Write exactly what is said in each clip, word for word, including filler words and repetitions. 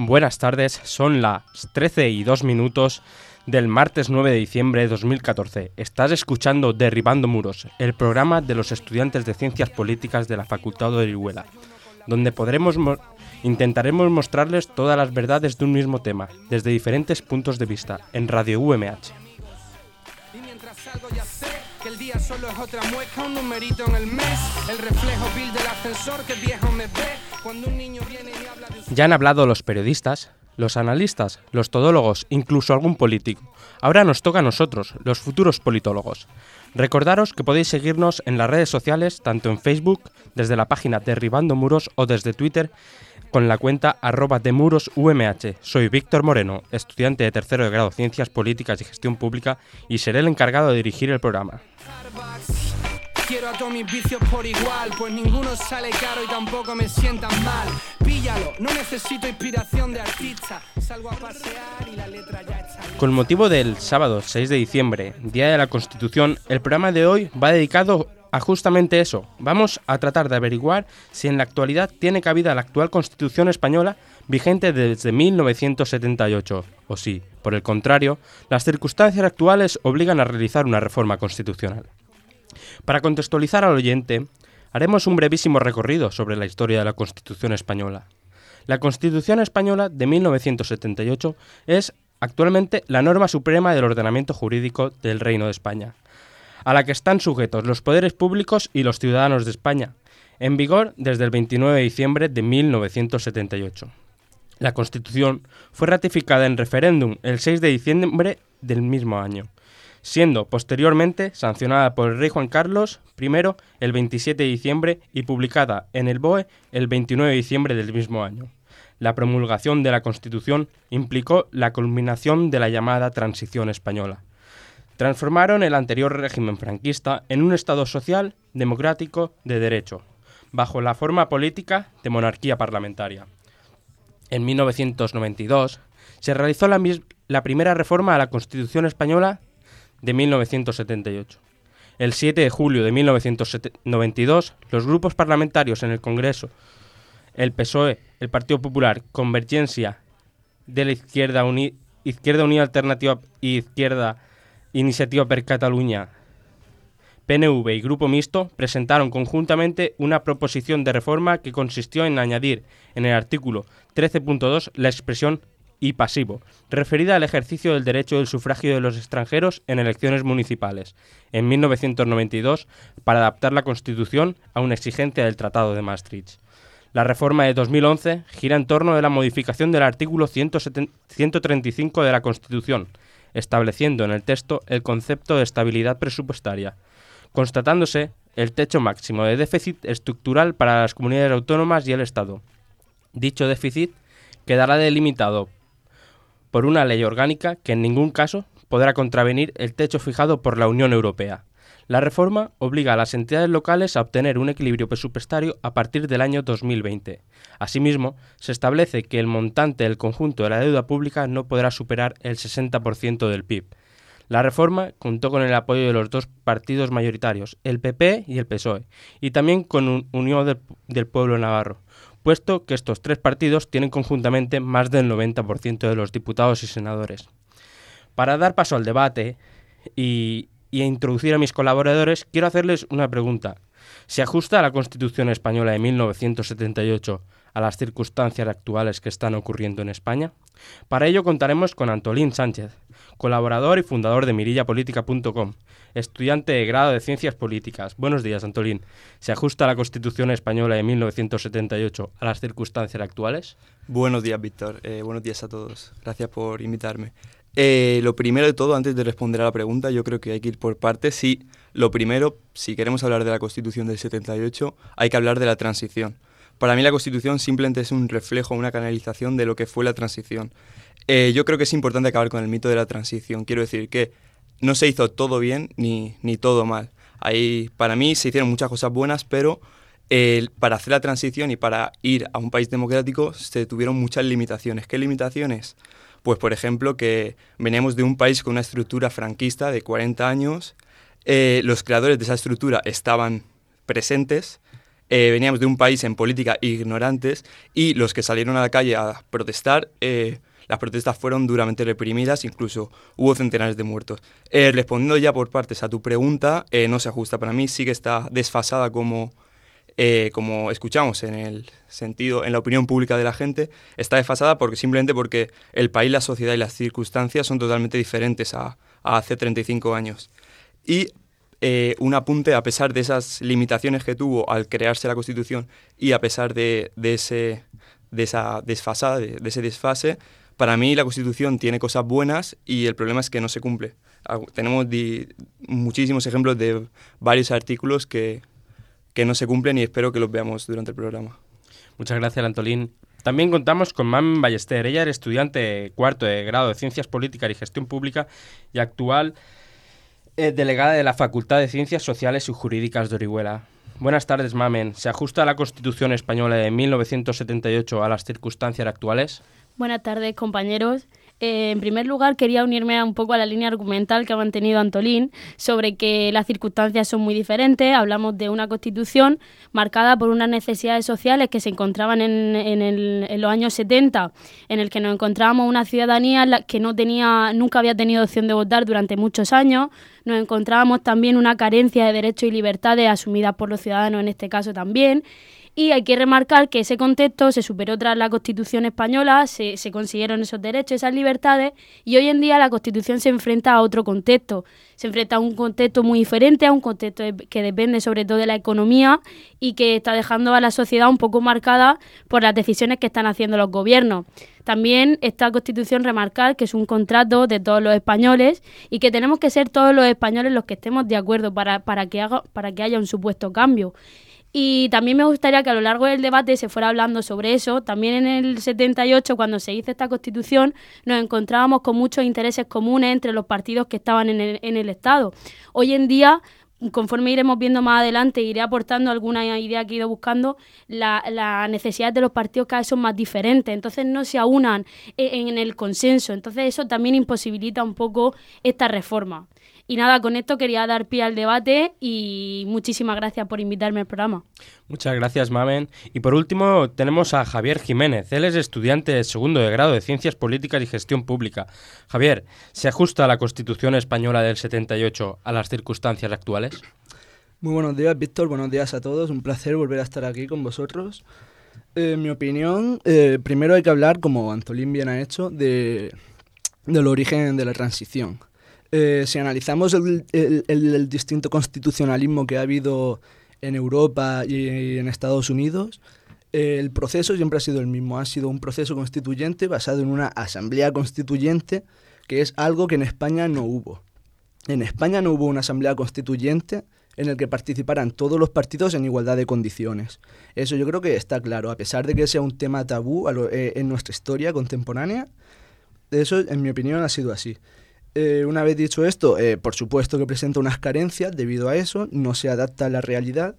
Buenas tardes, son las trece y dos minutos del martes nueve de diciembre de dos mil catorce. Estás escuchando Derribando Muros, el programa de los estudiantes de Ciencias Políticas de la Facultad de Orihuela, donde podremos mo- intentaremos mostrarles todas las verdades de un mismo tema, desde diferentes puntos de vista, en Radio U M H. Y mientras salgo ya sé que el día solo es otra muesca, un numerito en el mes, el reflejo vil del ascensor que viejo me ve cuando un niño viene y me habla de... Ya han hablado los periodistas, los analistas, los todólogos, incluso algún político. Ahora nos toca a nosotros, los futuros politólogos. Recordaros que podéis seguirnos en las redes sociales, tanto en Facebook, desde la página Derribando Muros, o desde Twitter, con la cuenta arroba de muros U M H. Soy Víctor Moreno, estudiante de tercero de grado Ciencias Políticas y Gestión Pública, y seré el encargado de dirigir el programa. Quiero a todos mis vicios por igual, pues ninguno sale caro y tampoco me sientan mal. Píllalo, no necesito inspiración de artista, salgo a pasear y la letra ya está. Con motivo del sábado seis de diciembre, Día de la Constitución, el programa de hoy va dedicado a justamente eso. Vamos a tratar de averiguar si en la actualidad tiene cabida la actual Constitución española vigente desde mil novecientos setenta y ocho, o si, por el contrario, las circunstancias actuales obligan a realizar una reforma constitucional. Para contextualizar al oyente, haremos un brevísimo recorrido sobre la historia de la Constitución española. La Constitución española de mil novecientos setenta y ocho es actualmente la norma suprema del ordenamiento jurídico del Reino de España, a la que están sujetos los poderes públicos y los ciudadanos de España, en vigor desde el veintinueve de diciembre de mil novecientos setenta y ocho. La Constitución fue ratificada en referéndum el seis de diciembre del mismo año, siendo posteriormente sancionada por el rey Juan Carlos primero el veintisiete de diciembre y publicada en el B O E el veintinueve de diciembre del mismo año. La promulgación de la Constitución implicó la culminación de la llamada Transición Española. Transformaron el anterior régimen franquista en un Estado social, democrático, de derecho, bajo la forma política de monarquía parlamentaria. En mil novecientos noventa y dos se realizó la, mis- la primera reforma a la Constitución española de mil novecientos setenta y ocho. El siete de julio de mil novecientos noventa y dos, los grupos parlamentarios en el Congreso, el P S O E, el Partido Popular, Convergencia de la Izquierda, Uni- Izquierda Unida Alternativa y Izquierda Iniciativa per Catalunya, P N V y Grupo Mixto, presentaron conjuntamente una proposición de reforma que consistió en añadir en el artículo trece punto dos la expresión y pasivo, referida al ejercicio del derecho del sufragio de los extranjeros en elecciones municipales, en mil novecientos noventa y dos, para adaptar la Constitución a una exigencia del Tratado de Maastricht. La reforma de dos mil once gira en torno de la modificación del artículo ciento treinta y cinco de la Constitución, estableciendo en el texto el concepto de estabilidad presupuestaria, constatándose el techo máximo de déficit estructural para las comunidades autónomas y el Estado. Dicho déficit quedará delimitado por una ley orgánica que en ningún caso podrá contravenir el techo fijado por la Unión Europea. La reforma obliga a las entidades locales a obtener un equilibrio presupuestario a partir del año dos mil veinte. Asimismo, se establece que el montante del conjunto de la deuda pública no podrá superar el sesenta por ciento del P I B. La reforma contó con el apoyo de los dos partidos mayoritarios, el P P y el P S O E, y también con Unión del, del Pueblo Navarro, puesto que estos tres partidos tienen conjuntamente más del noventa por ciento de los diputados y senadores. Para dar paso al debate y, y a introducir a mis colaboradores, quiero hacerles una pregunta. ¿Se ajusta la Constitución española de mil novecientos setenta y ocho a las circunstancias actuales que están ocurriendo en España? Para ello contaremos con Antolín Sánchez, colaborador y fundador de mirilla política punto com, estudiante de grado de Ciencias Políticas. Buenos días, Antolín. ¿Se ajusta la Constitución española de mil novecientos setenta y ocho a las circunstancias actuales? Buenos días, Víctor. Eh, buenos días a todos. Gracias por invitarme. Eh, lo primero de todo, antes de responder a la pregunta, yo creo que hay que ir por partes. Sí, lo primero, si queremos hablar de la Constitución del setenta y ocho, hay que hablar de la transición. Para mí la Constitución simplemente es un reflejo, una canalización de lo que fue la transición. Eh, yo creo que es importante acabar con el mito de la transición. Quiero decir que no se hizo todo bien ni, ni todo mal. Ahí, para mí se hicieron muchas cosas buenas, pero eh, para hacer la transición y para ir a un país democrático se tuvieron muchas limitaciones. ¿Qué limitaciones? Pues, por ejemplo, que veníamos de un país con una estructura franquista de cuarenta años, eh, los creadores de esa estructura estaban presentes, eh, veníamos de un país en política ignorantes y los que salieron a la calle a protestar, eh, las protestas fueron duramente reprimidas, incluso hubo centenares de muertos. Eh, respondiendo ya por partes a tu pregunta, eh, no se ajusta. Para mí sí que está desfasada como... Eh, como escuchamos en el sentido, en la opinión pública de la gente, está desfasada porque simplemente porque el país, la sociedad y las circunstancias son totalmente diferentes a, a hace treinta y cinco años. Y eh, un apunte, a pesar de esas limitaciones que tuvo al crearse la Constitución y a pesar de, de, ese, de esa desfasada, de, de ese desfase, para mí la Constitución tiene cosas buenas y el problema es que no se cumple. Tenemos di, muchísimos ejemplos de varios artículos que que no se cumplen y espero que los veamos durante el programa. Muchas gracias, Antolín. También contamos con Mamen Ballester. Ella es estudiante cuarto de grado de Ciencias Políticas y Gestión Pública y actual eh, delegada de la Facultad de Ciencias Sociales y Jurídicas de Orihuela. Buenas tardes, Mamen. ¿Se ajusta la Constitución española de mil novecientos setenta y ocho a las circunstancias actuales? Buenas tardes, compañeros. Eh, en primer lugar, quería unirme a un poco a la línea argumental que ha mantenido Antolín sobre que las circunstancias son muy diferentes. Hablamos de una Constitución marcada por unas necesidades sociales que se encontraban en, en, el, en los años setenta, en el que nos encontrábamos una ciudadanía que no tenía, nunca había tenido opción de votar durante muchos años. Nos encontrábamos también una carencia de derechos y libertades asumidas por los ciudadanos en este caso también. Y hay que remarcar que ese contexto se superó tras la Constitución española, se, se consiguieron esos derechos, esas libertades, y hoy en día la Constitución se enfrenta a otro contexto. Se enfrenta a un contexto muy diferente, a un contexto de, que depende sobre todo de la economía y que está dejando a la sociedad un poco marcada por las decisiones que están haciendo los gobiernos. También esta Constitución remarcar que es un contrato de todos los españoles y que tenemos que ser todos los españoles los que estemos de acuerdo para, para, que, haga, para que haya un supuesto cambio. Y también me gustaría que a lo largo del debate se fuera hablando sobre eso. También en el setenta y ocho, cuando se hizo esta Constitución, nos encontrábamos con muchos intereses comunes entre los partidos que estaban en el, en el Estado. Hoy en día, conforme iremos viendo más adelante, iré aportando alguna idea que he ido buscando, la, la necesidades de los partidos cada vez son más diferentes, entonces no se aunan en, en el consenso. Entonces eso también imposibilita un poco esta reforma. Y nada, con esto quería dar pie al debate y muchísimas gracias por invitarme al programa. Muchas gracias, Mamen. Y por último tenemos a Javier Jiménez. Él es estudiante de segundo de grado de Ciencias Políticas y Gestión Pública. Javier, ¿se ajusta la Constitución española del setenta y ocho a las circunstancias actuales? Muy buenos días, Víctor. Buenos días a todos. Un placer volver a estar aquí con vosotros. Eh, en mi opinión, eh, primero hay que hablar, como Antolín bien ha hecho, de, del origen de la transición. Eh, si analizamos el, el, el, el distinto constitucionalismo que ha habido en Europa y en Estados Unidos, eh, el proceso siempre ha sido el mismo. Ha sido un proceso constituyente basado en una asamblea constituyente, que es algo que en España no hubo. En España no hubo una asamblea constituyente en el que participaran todos los partidos en igualdad de condiciones. Eso yo creo que está claro, a pesar de que sea un tema tabú a lo, eh, en nuestra historia contemporánea. Eso, en mi opinión, ha sido así. Eh, una vez dicho esto, eh, por supuesto que presenta unas carencias debido a eso, no se adapta a la realidad,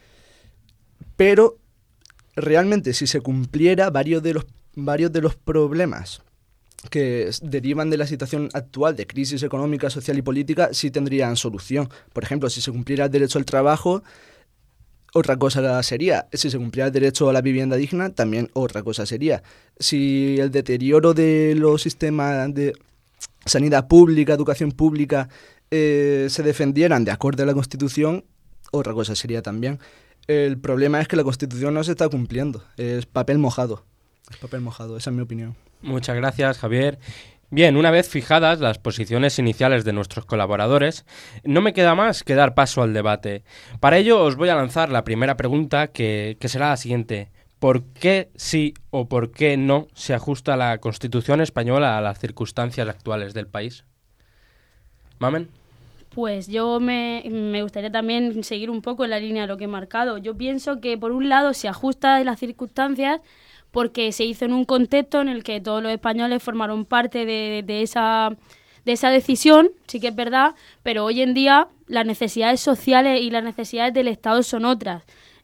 pero realmente si se cumpliera varios de los, varios de los problemas que derivan de la situación actual de crisis económica, social y política, sí tendrían solución. Por ejemplo, si se cumpliera el derecho al trabajo, otra cosa sería. Si se cumpliera el derecho a la vivienda digna, también otra cosa sería. Si el deterioro de los sistemas de sanidad pública, educación pública, eh, se defendieran de acuerdo a la Constitución, otra cosa sería también. El problema es que la Constitución no se está cumpliendo, es papel mojado, es papel mojado, esa es mi opinión. Muchas gracias, Javier. Bien, una vez fijadas las posiciones iniciales de nuestros colaboradores, no me queda más que dar paso al debate. Para ello os voy a lanzar la primera pregunta, que, que será la siguiente. ¿Por qué sí o por qué no se ajusta la Constitución española a las circunstancias actuales del país? ¿Mamen? Pues yo me, me gustaría también seguir un poco en la línea de lo que he marcado. Yo pienso que por un lado se ajusta a las circunstancias porque se hizo en un contexto en el que todos los españoles formaron parte de, de, esa, de esa decisión, sí que es verdad, pero hoy en día las necesidades sociales y las necesidades del Estado son otras.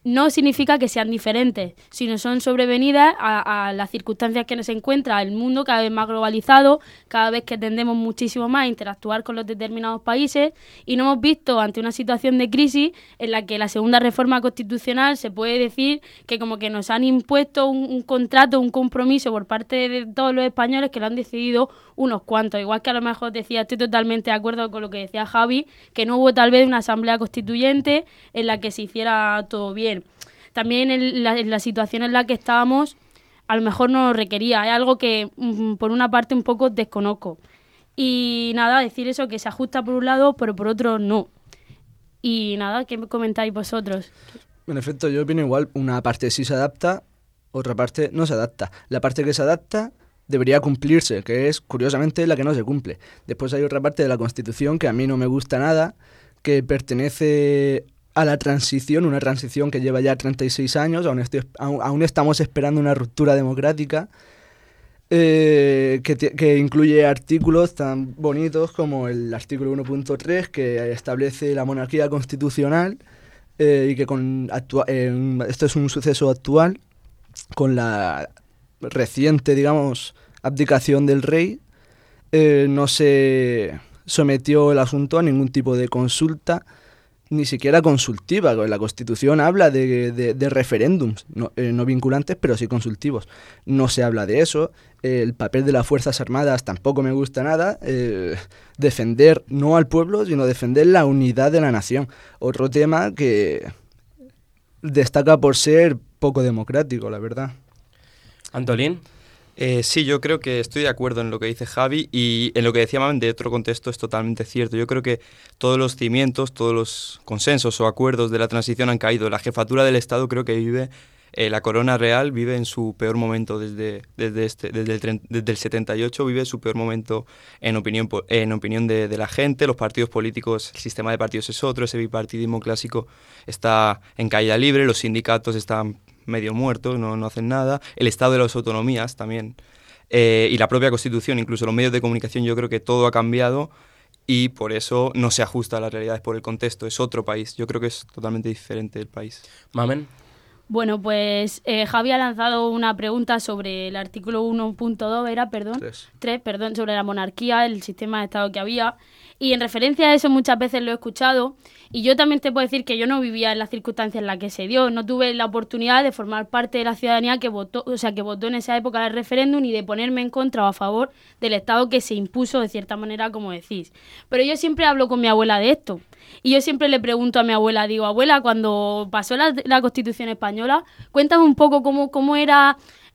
no significa que sean diferentes, sino son sobrevenidas a, a las circunstancias que se encuentra el mundo cada vez más globalizado, cada vez que tendemos muchísimo más a interactuar con los determinados países, y nos hemos visto ante una situación de crisis en la que la segunda reforma constitucional se puede decir que como que nos han impuesto un, un contrato, un compromiso por parte de todos los españoles que lo han decidido unos cuantos. Igual que a lo mejor decía, estoy totalmente de acuerdo con lo que decía Javi, que no hubo tal vez una asamblea constituyente en la que se hiciera todo bien. También en la, en la situación en la que estábamos, a lo mejor no lo requería. Es algo que, mm, por una parte, un poco desconozco. Y nada, decir eso, que se ajusta por un lado, pero por otro no. Y nada, ¿qué comentáis vosotros? En efecto, yo opino igual. Una parte sí se adapta, otra parte no se adapta. La parte que se adapta debería cumplirse, que es, curiosamente, la que no se cumple. Después hay otra parte de la Constitución que a mí no me gusta nada, que pertenece a la transición, una transición que lleva ya treinta y seis años, aún, estoy, aún, aún estamos esperando una ruptura democrática, eh, que, que incluye artículos tan bonitos como el artículo uno punto tres, que establece la monarquía constitucional, eh, y que con actua- eh, esto es un suceso actual, con la reciente, digamos, abdicación del rey, eh, no se sometió el asunto a ningún tipo de consulta, ni siquiera consultiva. La Constitución habla de, de, de referéndums, no, eh, no vinculantes, pero sí consultivos. No se habla de eso. Eh, el papel de las Fuerzas Armadas tampoco me gusta nada. Eh, defender no al pueblo, sino defender la unidad de la nación. Otro tema que destaca por ser poco democrático, la verdad. Antolín. Eh, sí, yo creo que estoy de acuerdo en lo que dice Javi, y en lo que decía Mamen de otro contexto es totalmente cierto. Yo creo que todos los cimientos, todos los consensos o acuerdos de la transición han caído. La jefatura del Estado creo que vive, eh, la corona real vive en su peor momento desde, desde, este, desde, el, desde el setenta y ocho, vive su peor momento en opinión, en opinión de, de la gente. Los partidos políticos, el sistema de partidos es otro, ese bipartidismo clásico está en caída libre, los sindicatos están medio muertos, no, no hacen nada, el estado de las autonomías también, eh, y la propia Constitución, incluso los medios de comunicación, yo creo que todo ha cambiado y por eso no se ajusta a las realidades por el contexto, es otro país, yo creo que es totalmente diferente el país. Mamen. Bueno, pues eh, Javi ha lanzado una pregunta sobre el artículo uno punto dos, era, perdón, Tres. tres, perdón, sobre la monarquía, el sistema de Estado que había. Y en referencia a eso muchas veces lo he escuchado, y yo también te puedo decir que yo no vivía en las circunstancias en las que se dio, no tuve la oportunidad de formar parte de la ciudadanía que votó, o sea, que votó en esa época el referéndum, y de ponerme en contra o a favor del Estado que se impuso de cierta manera, como decís. Pero yo siempre hablo con mi abuela de esto, y yo siempre le pregunto a mi abuela, digo, abuela, cuando pasó la, la Constitución española, cuéntame un poco cómo, cómo era...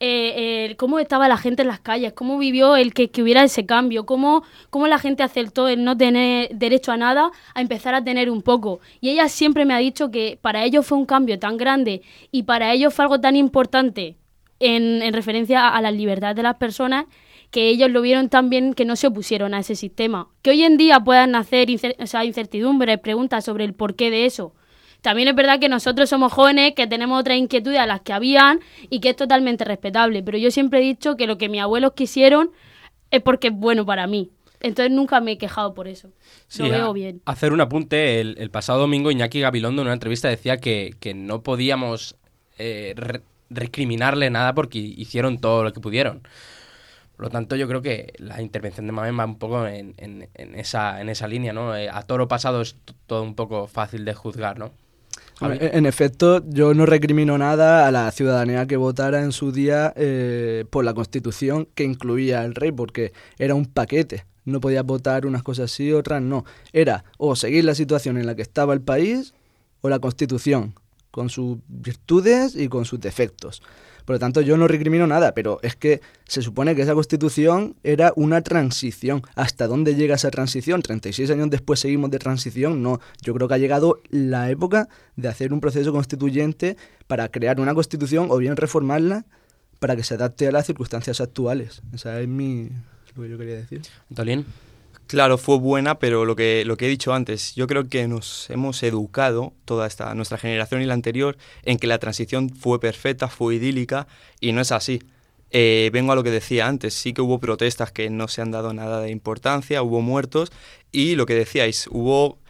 Eh, eh, cómo estaba la gente en las calles, cómo vivió el que, que hubiera ese cambio, cómo, cómo la gente aceptó el no tener derecho a nada a empezar a tener un poco. Y ella siempre me ha dicho que para ellos fue un cambio tan grande y para ellos fue algo tan importante en, en referencia a, a la libertad de las personas, que ellos lo vieron tan bien que no se opusieron a ese sistema. Que hoy en día puedan hacer incer- o sea, incertidumbres, preguntas sobre el porqué de eso. También es verdad que nosotros somos jóvenes, que tenemos otras inquietudes a las que habían y que es totalmente respetable. Pero yo siempre he dicho que lo que mis abuelos quisieron es porque es bueno para mí. Entonces nunca me he quejado por eso. Sí, lo veo a, bien. Hacer un apunte, el, el pasado domingo Iñaki Gabilondo en una entrevista decía que, que no podíamos eh, re- recriminarle nada porque hicieron todo lo que pudieron. Por lo tanto, yo creo que la intervención de Mamen va un poco en, en, en, esa, en esa línea, ¿no? Eh, a toro pasado es t- todo un poco fácil de juzgar, ¿no? En, en efecto, yo no recrimino nada a la ciudadanía que votara en su día eh, por la Constitución que incluía al rey, porque era un paquete. No podías votar unas cosas sí, otras no. Era o seguir la situación en la que estaba el país o la Constitución, con sus virtudes y con sus defectos. Por lo tanto, yo no recrimino nada, pero es que se supone que esa Constitución era una transición. ¿Hasta dónde llega esa transición? ¿treinta y seis años después seguimos de transición? No, yo creo que ha llegado la época de hacer un proceso constituyente para crear una Constitución o bien reformarla para que se adapte a las circunstancias actuales. Esa es mi, lo que yo quería decir. Antolín. Claro, fue buena, pero lo que, lo que he dicho antes, yo creo que nos hemos educado, toda esta nuestra generación y la anterior, en que la transición fue perfecta, fue idílica, y no es así. Eh, vengo a lo que decía antes, sí que hubo protestas que no se han dado nada de importancia, hubo muertos, y lo que decíais, hubo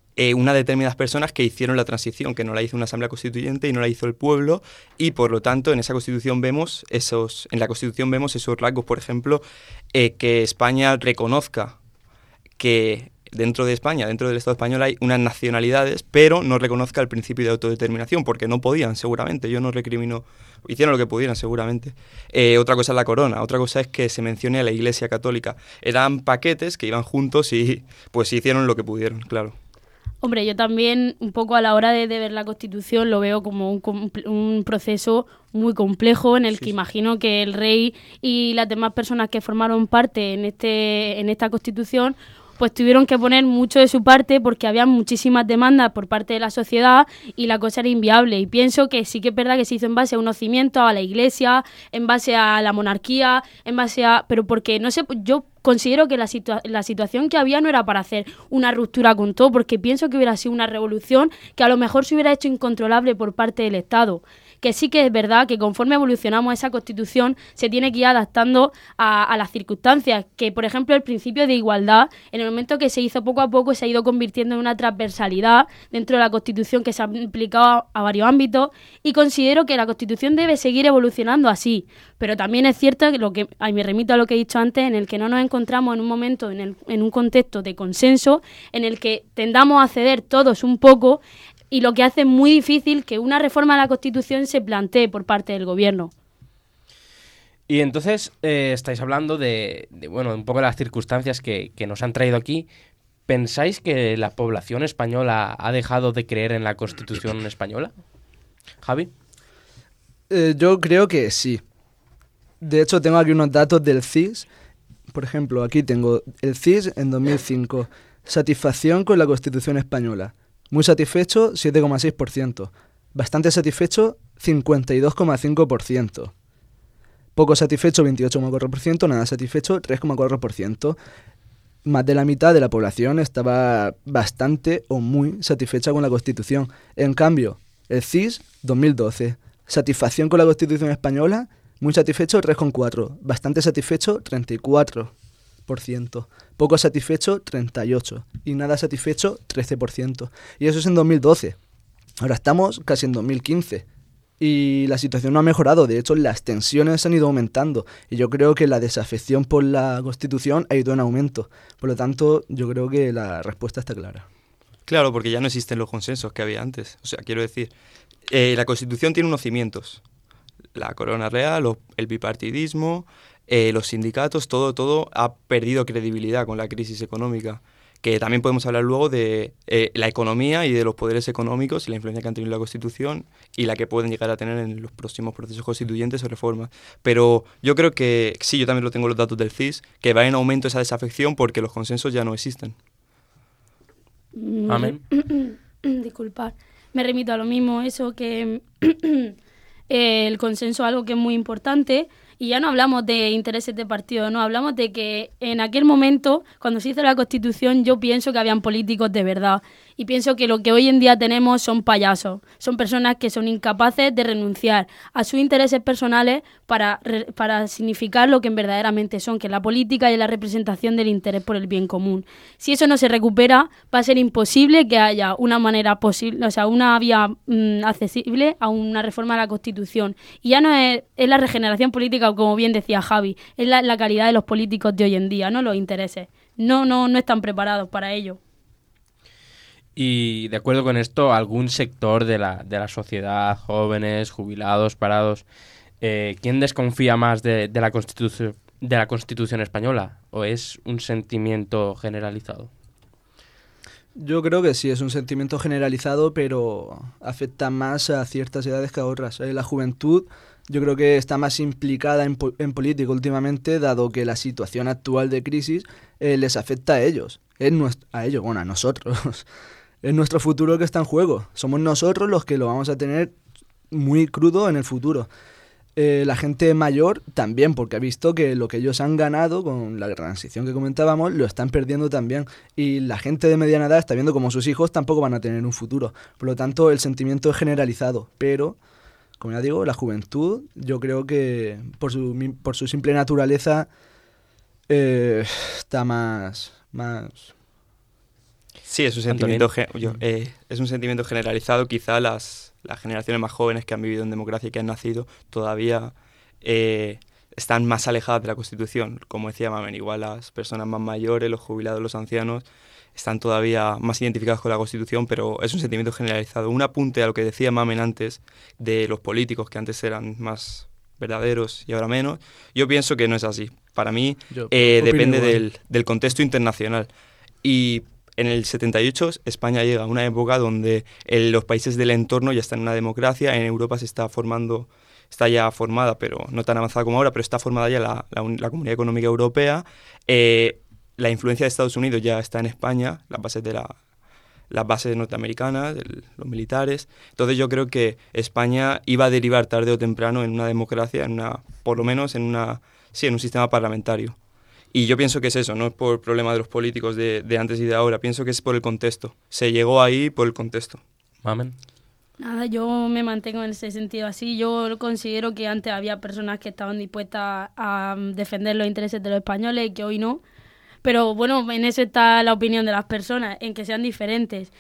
eh, unas determinadas personas que hicieron la transición, que no la hizo una asamblea constituyente y no la hizo el pueblo, y por lo tanto en esa constitución vemos esos, en la constitución vemos esos rasgos, por ejemplo, eh, que España reconozca que dentro de España, dentro del Estado español hay unas nacionalidades, pero no reconozca el principio de autodeterminación, porque no podían, seguramente. Yo no recrimino, hicieron lo que pudieran, seguramente. Eh, otra cosa es la corona, otra cosa es que se mencione a la Iglesia Católica. Eran paquetes que iban juntos y pues hicieron lo que pudieron, claro. Hombre, yo también un poco a la hora de, de ver la Constitución lo veo como un, un proceso muy complejo en el sí. que imagino que el rey y las demás personas que formaron parte en este en esta Constitución pues tuvieron que poner mucho de su parte porque había muchísimas demandas por parte de la sociedad y la cosa era inviable. Y pienso que sí que es verdad que se hizo en base a unos cimientos, a la Iglesia, en base a la monarquía, en base a... Pero porque, no sé, yo considero que la, situa- la situación que había no era para hacer una ruptura con todo, porque pienso que hubiera sido una revolución que a lo mejor se hubiera hecho incontrolable por parte del Estado. Que sí que es verdad que conforme evolucionamos esa Constitución se tiene que ir adaptando a, a las circunstancias, que por ejemplo el principio de igualdad, en el momento que se hizo poco a poco se ha ido convirtiendo en una transversalidad dentro de la Constitución que se ha aplicado a, a varios ámbitos, y considero que la Constitución debe seguir evolucionando así, pero también es cierto que lo que ay, me remito a lo que he dicho antes, en el que no nos encontramos en un momento, en, el, en un contexto de consenso, en el que tendamos a ceder todos un poco, y lo que hace muy difícil que una reforma de la Constitución se plantee por parte del Gobierno. Y entonces eh, estáis hablando de, de, bueno, un poco de las circunstancias que, que nos han traído aquí. ¿Pensáis que la población española ha dejado de creer en la Constitución española? ¿Javi? Eh, yo creo que sí. De hecho, tengo aquí unos datos del C I S. Por ejemplo, aquí tengo el C I S en dos mil cinco. Satisfacción con la Constitución española. Muy satisfecho, siete coma seis por ciento. Bastante satisfecho, cincuenta y dos coma cinco por ciento. Poco satisfecho, veintiocho coma cuatro por ciento. Nada satisfecho, tres coma cuatro por ciento. Más de la mitad de la población estaba bastante o muy satisfecha con la Constitución. En cambio, el C I S, dos mil doce. Satisfacción con la Constitución española, muy satisfecho, tres coma cuatro por ciento. Bastante satisfecho, treinta y cuatro por ciento. Poco satisfecho, treinta y ocho por ciento. Y nada satisfecho, trece por ciento. Y eso es en dos mil doce. Ahora estamos casi en dos mil quince. Y la situación no ha mejorado. De hecho, las tensiones han ido aumentando. Y yo creo que la desafección por la Constitución ha ido en aumento. Por lo tanto, yo creo que la respuesta está clara. Claro, porque ya no existen los consensos que había antes. O sea, quiero decir, eh, la Constitución tiene unos cimientos. La corona real, lo, el bipartidismo, eh, los sindicatos, todo, todo ha perdido credibilidad con la crisis económica. Que también podemos hablar luego de eh, la economía y de los poderes económicos y la influencia que han tenido la Constitución y la que pueden llegar a tener en los próximos procesos constituyentes o reformas. Pero yo creo que, sí, yo también lo tengo los datos del C I S, que va en aumento esa desafección porque los consensos ya no existen. Amén. Disculpad, me remito a lo mismo, eso que el consenso es algo que es muy importante. Y ya no hablamos de intereses de partido, no, hablamos de que en aquel momento, cuando se hizo la Constitución, yo pienso que habían políticos de verdad. Y pienso que lo que hoy en día tenemos son payasos. Son personas que son incapaces de renunciar a sus intereses personales para, para significar lo que verdaderamente son, que es la política y la representación del interés por el bien común. Si eso no se recupera, va a ser imposible que haya una manera posible, o sea, una vía mmm, accesible a una reforma de la Constitución. Y ya no es, es la regeneración política, como bien decía Javi, es la, la calidad de los políticos de hoy en día, no los intereses. No, no, no están preparados para ello. Y de acuerdo con esto, algún sector de la, de la sociedad, jóvenes, jubilados, parados, eh, ¿quién desconfía más de, de, la Constitución, de la Constitución española? ¿O es un sentimiento generalizado? Yo creo que sí, es un sentimiento generalizado, pero afecta más a ciertas edades que a otras. Eh, la juventud yo creo que está más implicada en, po- en política últimamente, dado que la situación actual de crisis eh, les afecta a ellos. Es nuestro, a ellos, bueno, a nosotros. Es nuestro futuro que está en juego. Somos nosotros los que lo vamos a tener muy crudo en el futuro. Eh, la gente mayor también, porque ha visto que lo que ellos han ganado con la transición que comentábamos, lo están perdiendo también. Y la gente de mediana edad está viendo como sus hijos tampoco van a tener un futuro. Por lo tanto, el sentimiento es generalizado. Pero, como ya digo, la juventud, yo creo que por su, por su simple naturaleza eh, está más... más Sí, es un sentimiento, ge- yo, eh, es un sentimiento generalizado. Quizá las, las generaciones más jóvenes que han vivido en democracia y que han nacido todavía eh, están más alejadas de la Constitución. Como decía Mamen, igual las personas más mayores, los jubilados, los ancianos, están todavía más identificados con la Constitución, pero es un sentimiento generalizado. Un apunte a lo que decía Mamen antes de los políticos, que antes eran más verdaderos y ahora menos. Yo pienso que no es así. Para mí Yo eh, opino depende igual. del, del contexto internacional. Y en el setenta y ocho España llega a una época donde el- los países del entorno ya están en una democracia. En Europa se está formando, está ya formada, pero no tan avanzada como ahora, pero está formada ya la, la, un- la Comunidad Económica Europea. Eh, la influencia de Estados Unidos ya está en España, las bases de la las bases norteamericanas, el- los militares. Entonces yo creo que España iba a derivar tarde o temprano en una democracia, en una, por lo menos en una, sí, en un sistema parlamentario. Y yo pienso que es eso, no es por problema de los políticos de, de antes y de ahora, pienso que es por el contexto. Se llegó ahí por el contexto. Mamen. Nada, yo me mantengo en ese sentido así. Yo considero que antes había personas que estaban dispuestas a mm, defender los intereses de los españoles y que hoy no. Pero bueno, en eso está la opinión de las personas, en que sean diferentes.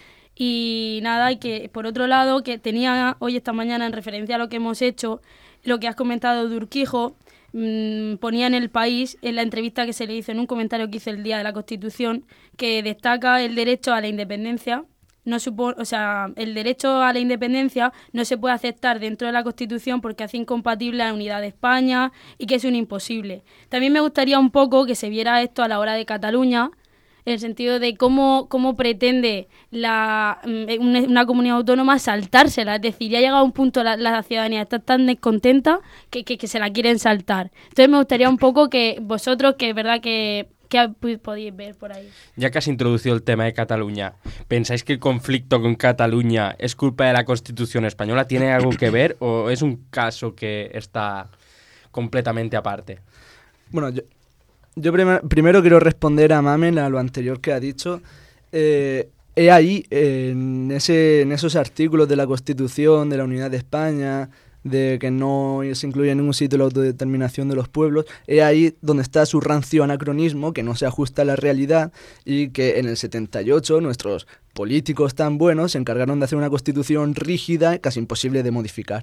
Y nada, y que por otro lado, que tenía hoy esta mañana en referencia a lo que hemos hecho, lo que has comentado de Urquijo, mmm, ponía en El País, en la entrevista que se le hizo, en un comentario que hizo el día de la Constitución, que destaca el derecho a la independencia. No supo- o sea, el derecho a la independencia no se puede aceptar dentro de la Constitución porque hace incompatible la unidad de España y que es un imposible. También me gustaría un poco que se viera esto a la hora de Cataluña, en el sentido de cómo, cómo pretende la, mm, una, una comunidad autónoma saltársela. Es decir, ya ha llegado un punto la, la ciudadanía está tan descontenta que, que, que se la quieren saltar. Entonces me gustaría un poco que vosotros, que es verdad que, que podéis ver por ahí. Ya que has introducido el tema de Cataluña, ¿pensáis que el conflicto con Cataluña es culpa de la Constitución española? ¿Tiene algo que ver o es un caso que está completamente aparte? Bueno, yo, yo primer- primero quiero responder a Mamen a lo anterior que ha dicho. Eh, he ahí, en, ese, en esos artículos de la Constitución, de la Unidad de España, de que no se incluye en ningún sitio la autodeterminación de los pueblos, he ahí donde está su rancio anacronismo, que no se ajusta a la realidad, y que en el setenta y ocho nuestros políticos tan buenos se encargaron de hacer una Constitución rígida, casi imposible de modificar.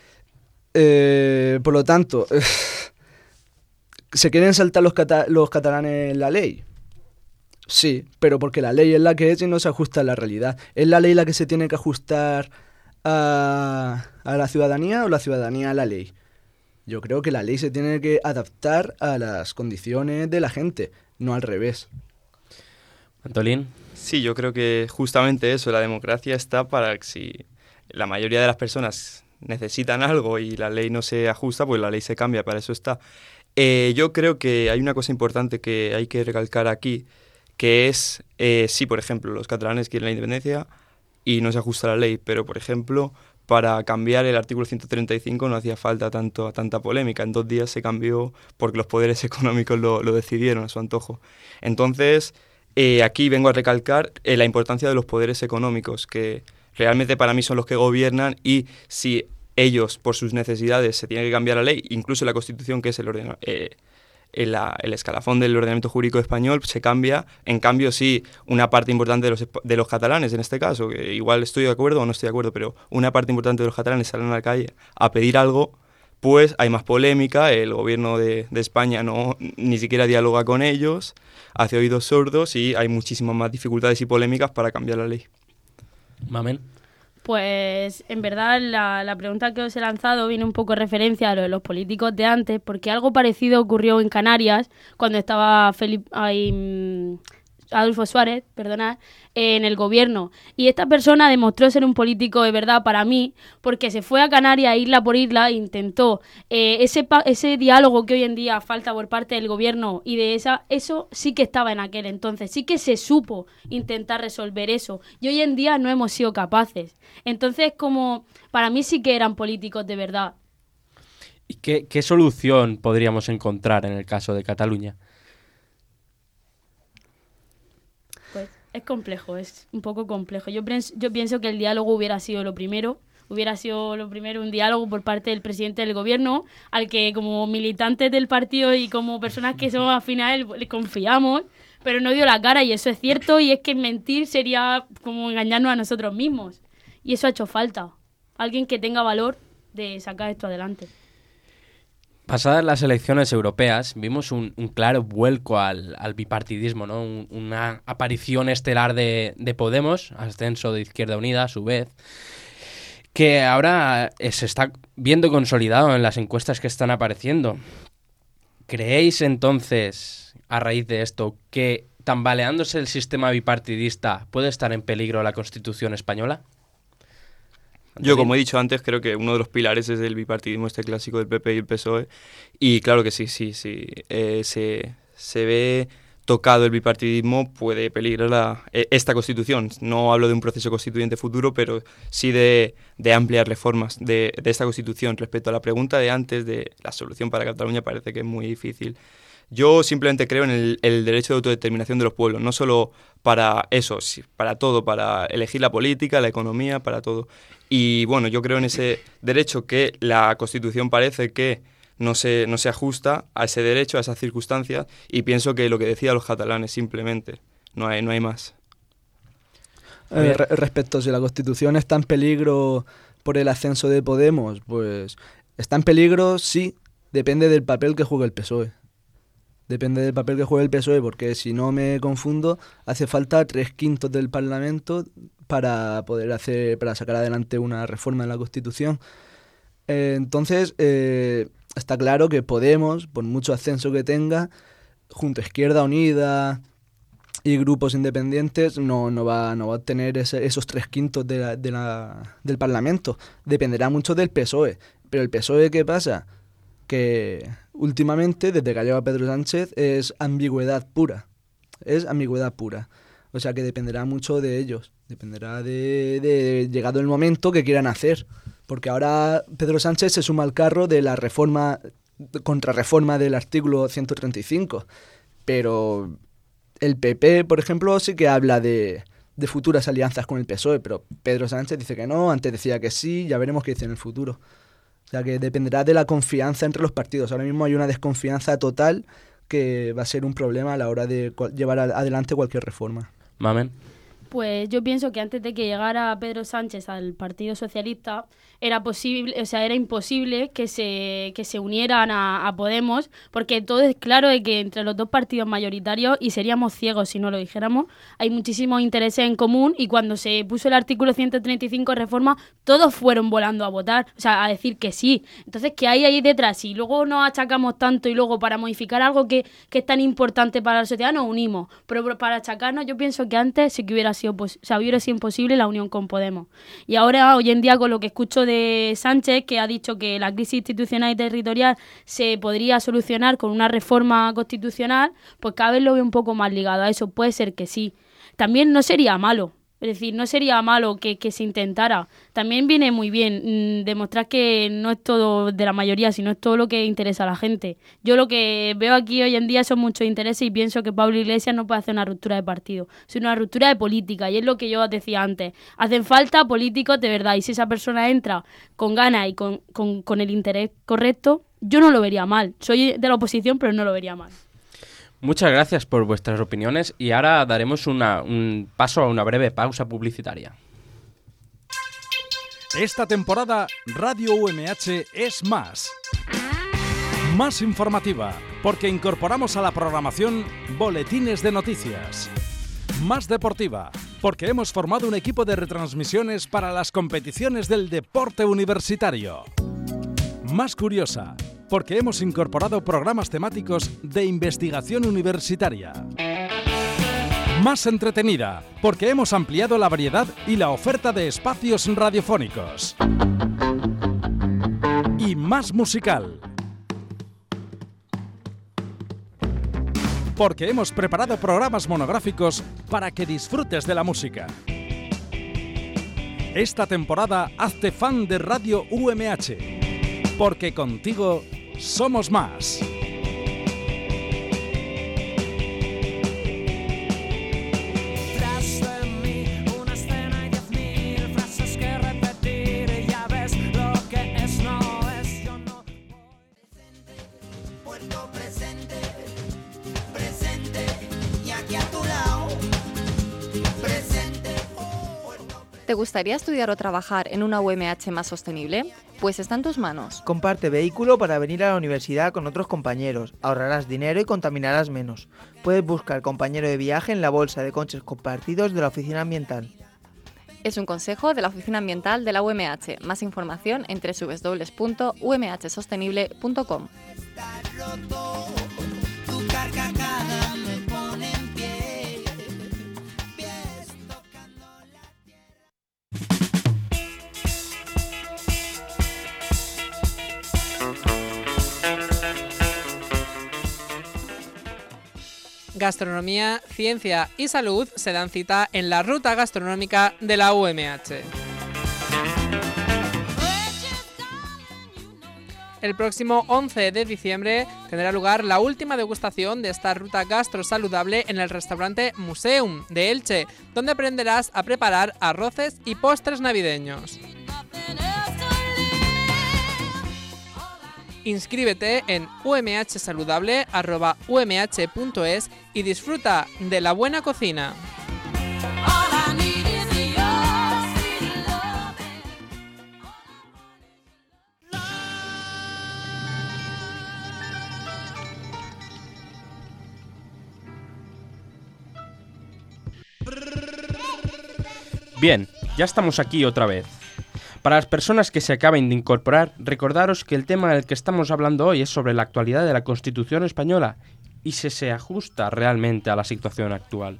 Eh, por lo tanto, ¿se quieren saltar los, cata- los catalanes la ley? Sí, pero porque la ley es la que es y no se ajusta a la realidad. ¿Es la ley la que se tiene que ajustar a, a la ciudadanía o la ciudadanía a la ley? Yo creo que la ley se tiene que adaptar a las condiciones de la gente, no al revés. Antolín. Sí, yo creo que justamente eso, la democracia está para que si la mayoría de las personas necesitan algo y la ley no se ajusta, pues la ley se cambia, para eso está. Eh, yo creo que hay una cosa importante que hay que recalcar aquí, que es, eh, sí, por ejemplo, los catalanes quieren la independencia y no se ajusta la ley, pero, por ejemplo, para cambiar el artículo ciento treinta y cinco no hacía falta tanto, tanta polémica. En dos días se cambió porque los poderes económicos lo, lo decidieron a su antojo. Entonces, eh, aquí vengo a recalcar eh, la importancia de los poderes económicos, que realmente para mí son los que gobiernan, y si ellos, por sus necesidades, se tiene que cambiar la ley, incluso la Constitución, que es el ordena, eh, el, el escalafón del ordenamiento jurídico español, se cambia. En cambio, sí, una parte importante de los, de los catalanes, en este caso, que igual estoy de acuerdo o no estoy de acuerdo, pero una parte importante de los catalanes salen a la calle a pedir algo, pues hay más polémica, el gobierno de, de España no ni siquiera dialoga con ellos, hace oídos sordos y hay muchísimas más dificultades y polémicas para cambiar la ley. Mamen. Pues en verdad la, la pregunta que os he lanzado viene un poco en referencia a lo de los políticos de antes, porque algo parecido ocurrió en Canarias cuando estaba Felipe, ay, mm, Adolfo Suárez, perdonad, eh, en el gobierno. Y esta persona demostró ser un político de verdad para mí, porque se fue a Canarias, isla por isla, e intentó eh, ese, pa- ese diálogo que hoy en día falta por parte del gobierno, y de esa eso sí que estaba en aquel entonces, sí que se supo intentar resolver eso. Y hoy en día no hemos sido capaces. Entonces, como para mí sí que eran políticos de verdad. ¿Y qué, qué solución podríamos encontrar en el caso de Cataluña? Pues es complejo, es un poco complejo. Yo, pienso, yo pienso que el diálogo hubiera sido lo primero, hubiera sido lo primero un diálogo por parte del presidente del gobierno, al que como militantes del partido y como personas que somos afines a él le confiamos, pero no dio la cara, y eso es cierto, y es que mentir sería como engañarnos a nosotros mismos. Y eso ha hecho falta. Alguien que tenga valor de sacar esto adelante. Pasadas las elecciones europeas, vimos un, un claro vuelco al, al bipartidismo, ¿no? Un, una aparición estelar de, de Podemos, ascenso de Izquierda Unida a su vez, que ahora se está viendo consolidado en las encuestas que están apareciendo. ¿Creéis entonces, a raíz de esto, que tambaleándose el sistema bipartidista puede estar en peligro la Constitución española? Yo, como he dicho antes, creo que uno de los pilares es el bipartidismo este clásico del P P y el P S O E. Y claro que sí, sí, sí. Eh, se, se ve tocado el bipartidismo, puede peligrar la, eh, esta Constitución. No hablo de un proceso constituyente futuro, pero sí de, de amplias reformas de, de esta Constitución. Respecto a la pregunta de antes, de la solución para Cataluña, parece que es muy difícil. Yo simplemente creo en el, el derecho de autodeterminación de los pueblos, no solo para eso, sí, para todo, para elegir la política, la economía, para todo. Y bueno, yo creo en ese derecho que la Constitución parece que no se, no se ajusta a ese derecho, a esas circunstancias, y pienso que lo que decían los catalanes simplemente, no hay, no hay más. Eh, re- respecto a si la Constitución está en peligro por el ascenso de Podemos, pues está en peligro, sí, depende del papel que juegue el P S O E. Depende del papel que juegue el P S O E, porque si no me confundo, hace falta tres quintos del Parlamento para poder hacer, para sacar adelante una reforma en la Constitución. Eh, entonces, eh, está claro que Podemos, por mucho ascenso que tenga, junto a Izquierda Unida y grupos independientes, no, no, va, no va a obtener ese, esos tres quintos de la, de la, del Parlamento. Dependerá mucho del P S O E. Pero el P S O E, ¿qué pasa? Que últimamente, desde que ha llegado Pedro Sánchez, es ambigüedad pura. Es ambigüedad pura. O sea que dependerá mucho de ellos. Dependerá de, de llegado el momento que quieran hacer. Porque ahora Pedro Sánchez se suma al carro de la reforma, contrarreforma del artículo ciento treinta y cinco. Pero el P P, por ejemplo, sí que habla de, de futuras alianzas con el P S O E. Pero Pedro Sánchez dice que no, antes decía que sí, ya veremos qué dice en el futuro. O sea que dependerá de la confianza entre los partidos. Ahora mismo hay una desconfianza total que va a ser un problema a la hora de cual- llevar a- adelante cualquier reforma. Mamen. Pues yo pienso que antes de que llegara Pedro Sánchez al Partido Socialista era posible, o sea, era imposible que se que se unieran a, a Podemos, porque todo es claro de que entre los dos partidos mayoritarios, y seríamos ciegos si no lo dijéramos, hay muchísimos intereses en común, y cuando se puso el artículo ciento treinta y cinco reforma, todos fueron volando a votar, o sea, a decir que sí. Entonces, ¿qué hay ahí detrás? Y luego nos achacamos tanto, y luego para modificar algo que, que es tan importante para la sociedad nos unimos, pero para achacarnos yo pienso que antes sí que hubiera sido, pos- o sea, hubiera sido imposible la unión con Podemos. Y ahora, hoy en día, con lo que escucho de Sánchez, que ha dicho que la crisis institucional y territorial se podría solucionar con una reforma constitucional, pues cada vez lo veo un poco más ligado a eso. Puede ser que sí. También no sería malo. Es decir, no sería malo que, que se intentara. También viene muy bien mmm, demostrar que no es todo de la mayoría, sino es todo lo que interesa a la gente. Yo lo que veo aquí hoy en día son muchos intereses, y pienso que Pablo Iglesias no puede hacer una ruptura de partido, sino una ruptura de política, y es lo que yo os decía antes. Hacen falta políticos de verdad, y si esa persona entra con ganas y con, con, con el interés correcto, yo no lo vería mal. Soy de la oposición, pero no lo vería mal. Muchas gracias por vuestras opiniones, y ahora daremos una, un paso a una breve pausa publicitaria. Esta temporada Radio U M H es más. Más informativa, porque incorporamos a la programación boletines de noticias. Más deportiva, porque hemos formado un equipo de retransmisiones para las competiciones del deporte universitario. Más curiosa, porque hemos incorporado programas temáticos de investigación universitaria. Más entretenida, porque hemos ampliado la variedad y la oferta de espacios radiofónicos. Y más musical, porque hemos preparado programas monográficos para que disfrutes de la música. Esta temporada hazte fan de Radio U M H, porque contigo somos más. Y aquí ¿Te gustaría estudiar o trabajar en una U M H más sostenible? Pues está en tus manos. Comparte vehículo para venir a la universidad con otros compañeros. Ahorrarás dinero y contaminarás menos. Puedes buscar compañero de viaje en la bolsa de coches compartidos de la Oficina Ambiental. Es un consejo de la Oficina Ambiental de la U M H. Más información en doble u doble u doble u punto u m h sostenible punto com. Gastronomía, ciencia y salud se dan cita en la ruta gastronómica de la U M H. El próximo once de diciembre tendrá lugar la última degustación de esta ruta gastrosaludable en el restaurante Museum de Elche, donde aprenderás a preparar arroces y postres navideños. Inscríbete en u m h saludable arroba u m h punto es y disfruta de la buena cocina. Bien, ya estamos aquí otra vez. Para las personas que se acaben de incorporar, recordaros que el tema del que estamos hablando hoy es sobre la actualidad de la Constitución española y si se ajusta realmente a la situación actual.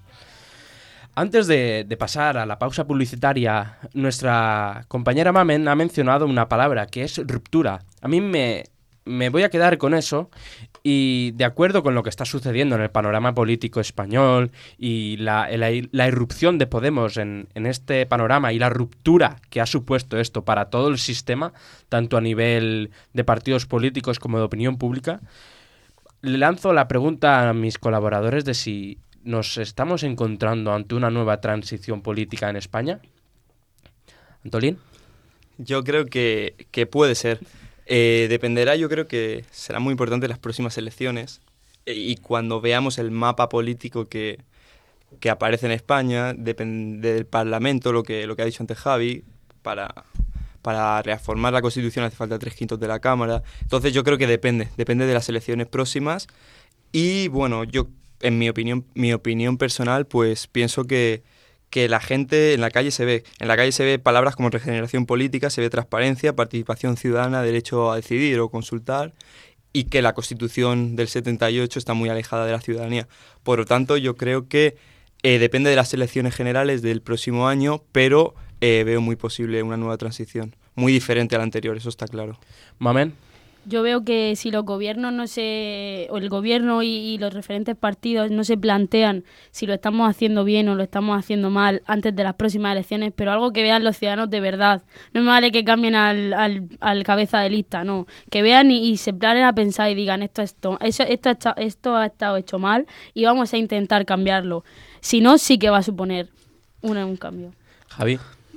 Antes de, de pasar a la pausa publicitaria, nuestra compañera Mamen ha mencionado una palabra que es ruptura. A mí me, me voy a quedar con eso y de acuerdo con lo que está sucediendo en el panorama político español y la, la, la irrupción de Podemos en, en este panorama y la ruptura que ha supuesto esto para todo el sistema, tanto a nivel de partidos políticos como de opinión pública, le lanzo la pregunta a mis colaboradores de si nos estamos encontrando ante una nueva transición política en España. ¿Antolín? Yo creo que, que puede ser. Eh, dependerá, yo creo que será muy importante las próximas elecciones eh, y cuando veamos el mapa político que, que aparece en España, depende del Parlamento, lo que, lo que ha dicho antes Javi, para, para reformar la Constitución hace falta tres quintos de la Cámara. Entonces yo creo que depende, depende de las elecciones próximas y bueno, yo en mi opinión, mi opinión personal, pues pienso que que la gente en la calle se ve. En la calle se ve palabras como regeneración política, se ve transparencia, participación ciudadana, derecho a decidir o consultar, y que la Constitución del setenta y ocho está muy alejada de la ciudadanía. Por lo tanto, yo creo que eh, depende de las elecciones generales del próximo año, pero eh, veo muy posible una nueva transición, muy diferente a la anterior, eso está claro. Mamen. Yo veo que si los gobiernos no se, o el gobierno y, y los referentes partidos no se plantean si lo estamos haciendo bien o lo estamos haciendo mal antes de las próximas elecciones, pero algo que vean los ciudadanos de verdad. No me vale que cambien al, al, al cabeza de lista, no. Que vean y, y se planen a pensar y digan esto, esto, eso, esto, esto, esto ha estado hecho mal y vamos a intentar cambiarlo. Si no, sí que va a suponer una, un cambio. Javi.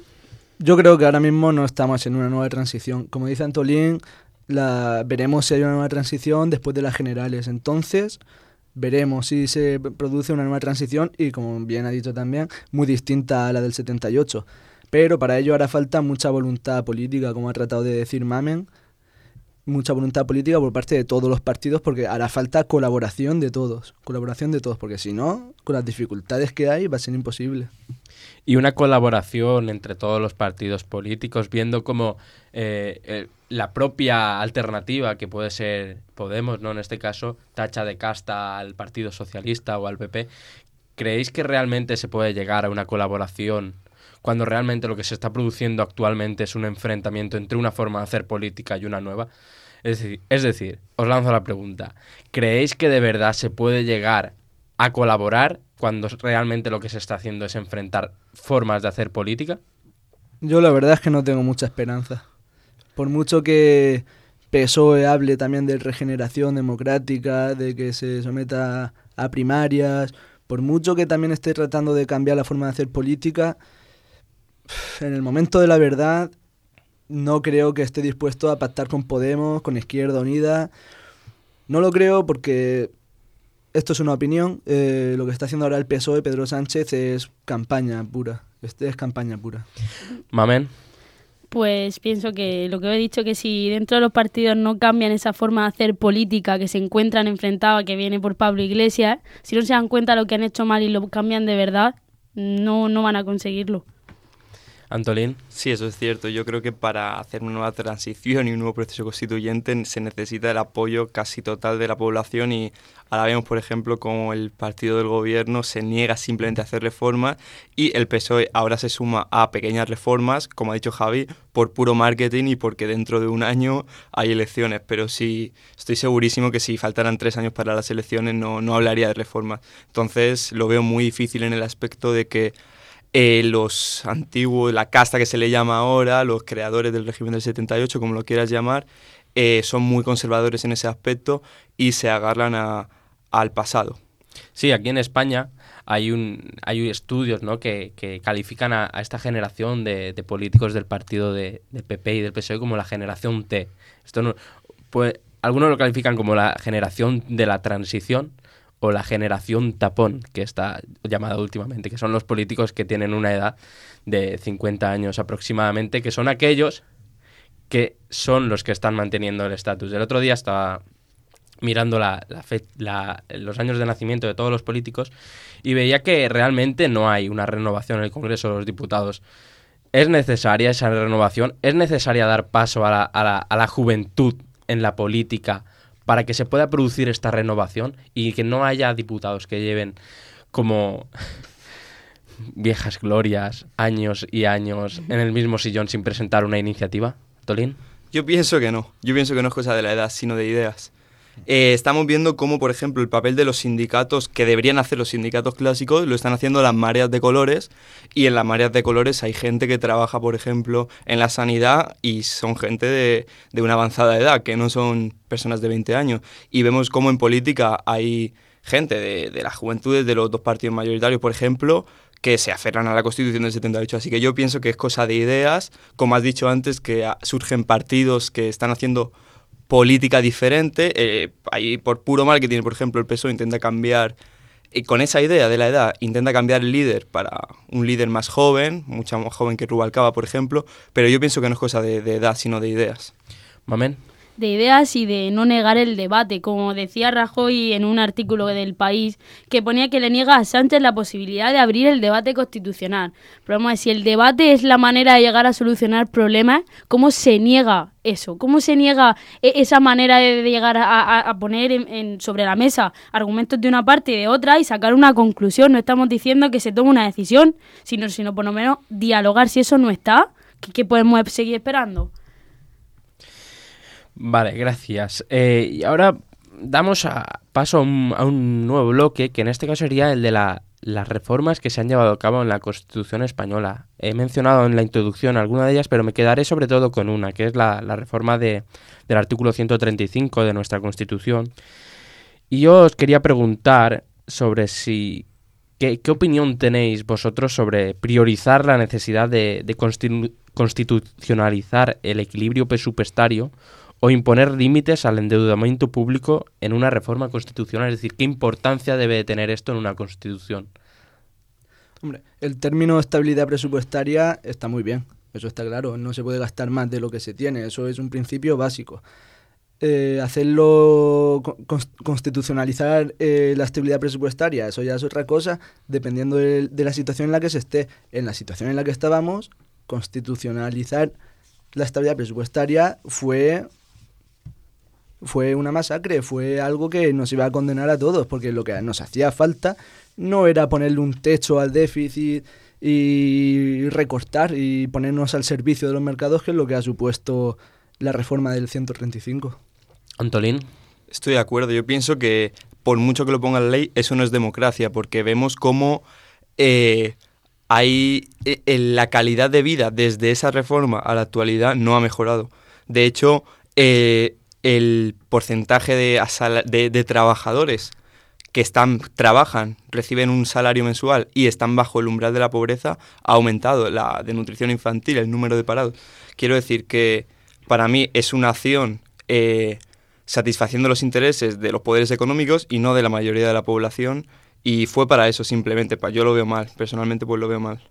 Yo creo que ahora mismo no estamos en una nueva transición. Como dice Antolín, La, veremos si hay una nueva transición después de las generales. Entonces, veremos si se produce una nueva transición y, como bien ha dicho también, muy distinta a la del setenta y ocho. Pero para ello hará falta mucha voluntad política, como ha tratado de decir Mamen, mucha voluntad política por parte de todos los partidos, porque hará falta colaboración de todos, colaboración de todos, porque si no, con las dificultades que hay, va a ser imposible. Y una colaboración entre todos los partidos políticos, viendo como eh, eh, la propia alternativa que puede ser Podemos, ¿no? En este caso, tacha de casta al Partido Socialista o al P P. ¿Creéis que realmente se puede llegar a una colaboración cuando realmente lo que se está produciendo actualmente es un enfrentamiento entre una forma de hacer política y una nueva? Es decir, es decir, os lanzo la pregunta. ¿Creéis que de verdad se puede llegar a colaborar cuando realmente lo que se está haciendo es enfrentar formas de hacer política? Yo la verdad es que no tengo mucha esperanza. Por mucho que P S O E hable también de regeneración democrática, de que se someta a primarias, por mucho que también esté tratando de cambiar la forma de hacer política, en el momento de la verdad no creo que esté dispuesto a pactar con Podemos, con Izquierda Unida. No lo creo porque esto es una opinión, eh, lo que está haciendo ahora el P S O E, Pedro Sánchez, es campaña pura. Este es campaña pura. Mamen. Pues pienso que lo que he dicho, que si dentro de los partidos no cambian esa forma de hacer política, que se encuentran enfrentados, que viene por Pablo Iglesias, si no se dan cuenta de lo que han hecho mal y lo cambian de verdad, no, no van a conseguirlo. Antolín. Sí, eso es cierto. Yo creo que para hacer una nueva transición y un nuevo proceso constituyente se necesita el apoyo casi total de la población y ahora vemos, por ejemplo, cómo el partido del gobierno se niega simplemente a hacer reformas y el P S O E ahora se suma a pequeñas reformas, como ha dicho Javi, por puro marketing y porque dentro de un año hay elecciones. Pero sí, estoy segurísimo que si faltaran tres años para las elecciones no, no hablaría de reformas. Entonces lo veo muy difícil en el aspecto de que Eh, los antiguos, la casta que se le llama ahora, los creadores del régimen del setenta y ocho, como lo quieras llamar, eh, son muy conservadores en ese aspecto y se agarran a, al pasado. Sí, aquí en España hay un hay estudios, ¿no?, que, que califican a, a esta generación de, de políticos del partido de, de P P y del P S O E como la generación T. Esto no, pues, algunos lo califican como la generación de la transición, o la generación tapón, que está llamada últimamente, que son los políticos que tienen una edad de cincuenta años aproximadamente, que son aquellos que son los que están manteniendo el estatus. El otro día estaba mirando la, la fe, la, los años de nacimiento de todos los políticos y veía que realmente no hay una renovación en el Congreso de los Diputados. ¿Es necesaria esa renovación? ¿Es necesaria dar paso a la, a la, a la juventud en la política para que se pueda producir esta renovación y que no haya diputados que lleven como viejas glorias años y años en el mismo sillón sin presentar una iniciativa? ¿Tolín? Yo pienso que no. Yo pienso que no es cosa de la edad, sino de ideas. Eh, estamos viendo cómo, por ejemplo, el papel de los sindicatos, que deberían hacer los sindicatos clásicos, lo están haciendo las mareas de colores, y en las mareas de colores hay gente que trabaja, por ejemplo, en la sanidad y son gente de, de una avanzada edad, que no son personas de veinte años. Y vemos cómo en política hay gente de, de las juventudes de los dos partidos mayoritarios, por ejemplo, que se aferran a la Constitución del setenta y ocho. Así que yo pienso que es cosa de ideas, como has dicho antes, que surgen partidos que están haciendo política diferente, eh, ahí por puro marketing, por ejemplo, el P S O E intenta cambiar, y con esa idea de la edad, intenta cambiar el líder para un líder más joven, mucho más joven que Rubalcaba, por ejemplo, pero yo pienso que no es cosa de, de edad, sino de ideas. Mamen. De ideas y de no negar el debate, como decía Rajoy en un artículo del País, que ponía que le niega a Sánchez la posibilidad de abrir el debate constitucional. Pero vamos a ver, si el debate es la manera de llegar a solucionar problemas, ¿cómo se niega eso? ¿Cómo se niega esa manera de llegar a, a, a poner en, en, sobre la mesa argumentos de una parte y de otra y sacar una conclusión? No estamos diciendo que se tome una decisión, sino, sino por lo menos dialogar. Si eso no está, ¿qué, qué podemos seguir esperando? Vale, gracias. Eh, y ahora damos a, paso a un, a un nuevo bloque, que en este caso sería el de la, las reformas que se han llevado a cabo en la Constitución española. He mencionado en la introducción alguna de ellas, pero me quedaré sobre todo con una, que es la, la reforma de, del artículo ciento treinta y cinco de nuestra Constitución. Y yo os quería preguntar sobre si... ¿Qué, qué opinión tenéis vosotros sobre priorizar la necesidad de, de constitu- constitucionalizar el equilibrio presupuestario o imponer límites al endeudamiento público en una reforma constitucional? Es decir, ¿qué importancia debe tener esto en una constitución? Hombre, el término estabilidad presupuestaria está muy bien, eso está claro, no se puede gastar más de lo que se tiene, eso es un principio básico. Eh, hacerlo, con, constitucionalizar eh, la estabilidad presupuestaria, eso ya es otra cosa, dependiendo de, de la situación en la que se esté. En la situación en la que estábamos, constitucionalizar la estabilidad presupuestaria fue... Fue una masacre, fue algo que nos iba a condenar a todos, porque lo que nos hacía falta no era ponerle un techo al déficit y recortar y ponernos al servicio de los mercados, que es lo que ha supuesto la reforma del ciento treinta y cinco. Antolín. Estoy de acuerdo, yo pienso que por mucho que lo ponga la ley, eso no es democracia, porque vemos cómo eh, hay, eh, la calidad de vida desde esa reforma a la actualidad no ha mejorado. De hecho, eh, el porcentaje de, asala- de, de trabajadores que están trabajan, reciben un salario mensual y están bajo el umbral de la pobreza ha aumentado. La de nutrición infantil, el número de parados. Quiero decir que para mí es una acción eh, satisfaciendo los intereses de los poderes económicos y no de la mayoría de la población, y fue para eso simplemente. Yo lo veo mal, personalmente pues lo veo mal.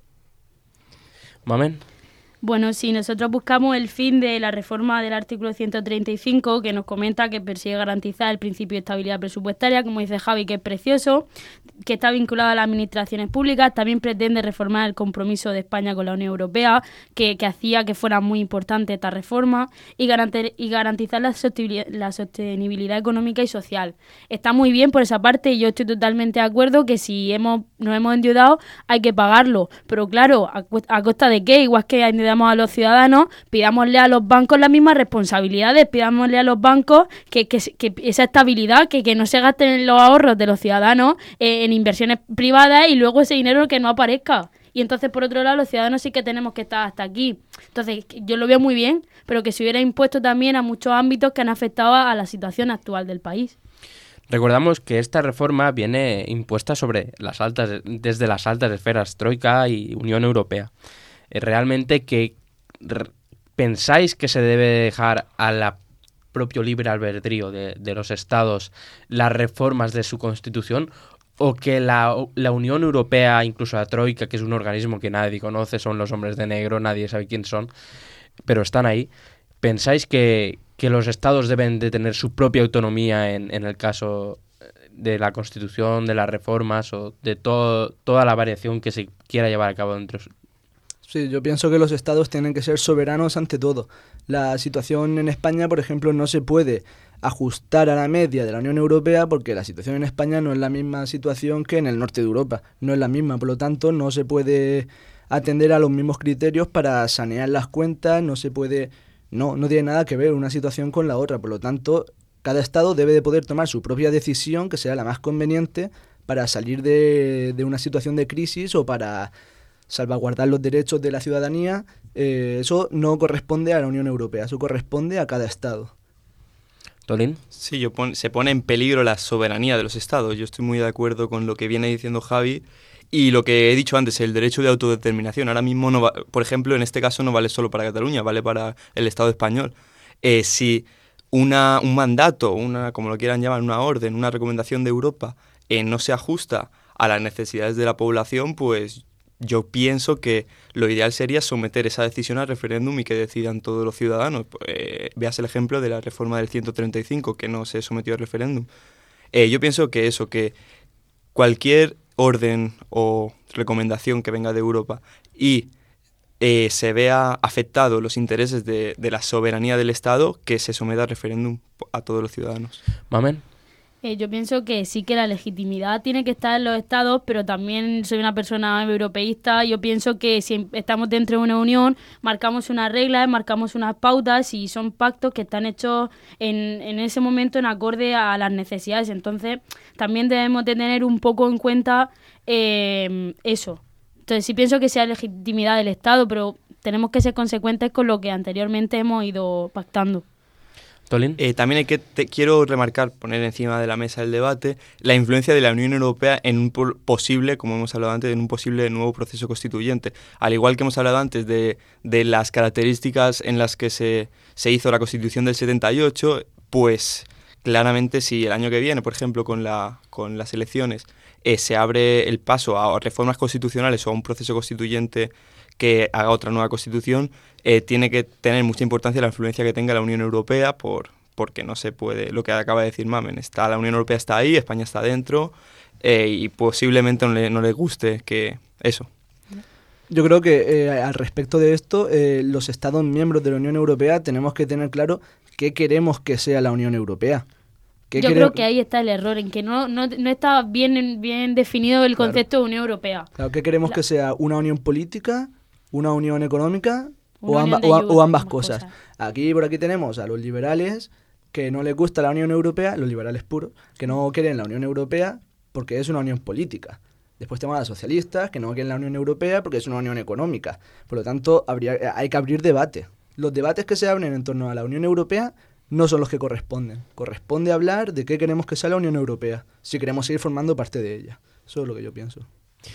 Mamen. Bueno, si nosotros buscamos el fin de la reforma del artículo ciento treinta y cinco, que nos comenta que persigue garantizar el principio de estabilidad presupuestaria, como dice Javi, que es precioso, que está vinculado a las administraciones públicas, también pretende reformar el compromiso de España con la Unión Europea, que, que hacía que fuera muy importante esta reforma, y, garantir, y garantizar la sostenibilidad, la sostenibilidad económica y social. Está muy bien por esa parte, y yo estoy totalmente de acuerdo que si hemos nos hemos endeudado hay que pagarlo, pero claro, ¿a, a costa de qué? Igual que endeudamos a los ciudadanos, pidámosle a los bancos las mismas responsabilidades, pidámosle a los bancos que, que, que esa estabilidad, que, que no se gasten los ahorros de los ciudadanos eh, en inversiones privadas y luego ese dinero que no aparezca. Y entonces, por otro lado, los ciudadanos sí que tenemos que estar hasta aquí. Entonces, yo lo veo muy bien, pero que se hubiera impuesto también a muchos ámbitos que han afectado a la situación actual del país. Recordamos que esta reforma viene impuesta sobre las altas, desde las altas esferas, Troika y Unión Europea. ¿Realmente que re, pensáis que se debe dejar al propio libre albedrío de, de los estados las reformas de su constitución, o que la, la Unión Europea, incluso la Troika, que es un organismo que nadie conoce, son los hombres de negro, nadie sabe quién son, pero están ahí, pensáis que, que los estados deben de tener su propia autonomía en, en el caso de la constitución, de las reformas o de todo, toda la variación que se quiera llevar a cabo entre sus... Sí, yo pienso que los estados tienen que ser soberanos ante todo. La situación en España, por ejemplo, no se puede ajustar a la media de la Unión Europea porque la situación en España no es la misma situación que en el norte de Europa. No es la misma, por lo tanto, no se puede atender a los mismos criterios para sanear las cuentas, no se puede... No, no tiene nada que ver una situación con la otra. Por lo tanto, cada estado debe de poder tomar su propia decisión que sea la más conveniente para salir de, de una situación de crisis o para salvaguardar los derechos de la ciudadanía. Eh, eso no corresponde a la Unión Europea, eso corresponde a cada estado. ¿Tolín? Sí, yo pon, se pone en peligro la soberanía de los estados. Yo estoy muy de acuerdo con lo que viene diciendo Javi y lo que he dicho antes, el derecho de autodeterminación. Ahora mismo, no va, por ejemplo, en este caso no vale solo para Cataluña, vale para el Estado español. Eh, si una, un mandato, una, como lo quieran llamar, una orden, una recomendación de Europa eh, no se ajusta a las necesidades de la población, pues yo pienso que lo ideal sería someter esa decisión al referéndum y que decidan todos los ciudadanos. Eh, veas el ejemplo de la reforma del ciento treinta y cinco, que no se sometió al referéndum. Eh, yo pienso que eso, que cualquier orden o recomendación que venga de Europa y eh, se vea afectado los intereses de, de la soberanía del Estado, que se someta al referéndum a todos los ciudadanos. Mamen. Eh, yo pienso que sí que la legitimidad tiene que estar en los estados, pero también soy una persona europeísta. Yo pienso que si estamos dentro de una unión, marcamos unas reglas, marcamos unas pautas y son pactos que están hechos en, en ese momento en acorde a las necesidades. Entonces, también debemos de tener un poco en cuenta eh, eso. Entonces, sí pienso que sea legitimidad del Estado, pero tenemos que ser consecuentes con lo que anteriormente hemos ido pactando. Eh, también hay que te, quiero remarcar, poner encima de la mesa el debate, la influencia de la Unión Europea en un posible, como hemos hablado antes, en un posible nuevo proceso constituyente. Al igual que hemos hablado antes de, de las características en las que se, se hizo la Constitución del setenta y ocho, pues claramente si el año que viene, por ejemplo, con, la, con las elecciones, eh, se abre el paso a reformas constitucionales o a un proceso constituyente que haga otra nueva constitución, eh, tiene que tener mucha importancia la influencia que tenga la Unión Europea, por porque no se puede, lo que acaba de decir Mamen, está, la Unión Europea está ahí, España está dentro, eh, y posiblemente no le, no le guste que eso. Yo creo que eh, al respecto de esto, eh, los Estados miembros de la Unión Europea tenemos que tener claro qué queremos que sea la Unión Europea. Yo quere... creo que ahí está el error, en que no, no, no está bien, bien definido el concepto claro. de Unión Europea. Claro, ¿qué queremos la... que sea? ¿Una unión política? ¿Una unión económica? Una o, amba, unión o, o ambas cosas. cosas. Aquí por aquí tenemos a los liberales que no les gusta la Unión Europea, los liberales puros, que no quieren la Unión Europea porque es una unión política. Después tenemos a los socialistas que no quieren la Unión Europea porque es una unión económica. Por lo tanto, habría, hay que abrir debate. Los debates que se abren en torno a la Unión Europea no son los que corresponden. Corresponde hablar de qué queremos que sea la Unión Europea, si queremos seguir formando parte de ella. Eso es lo que yo pienso.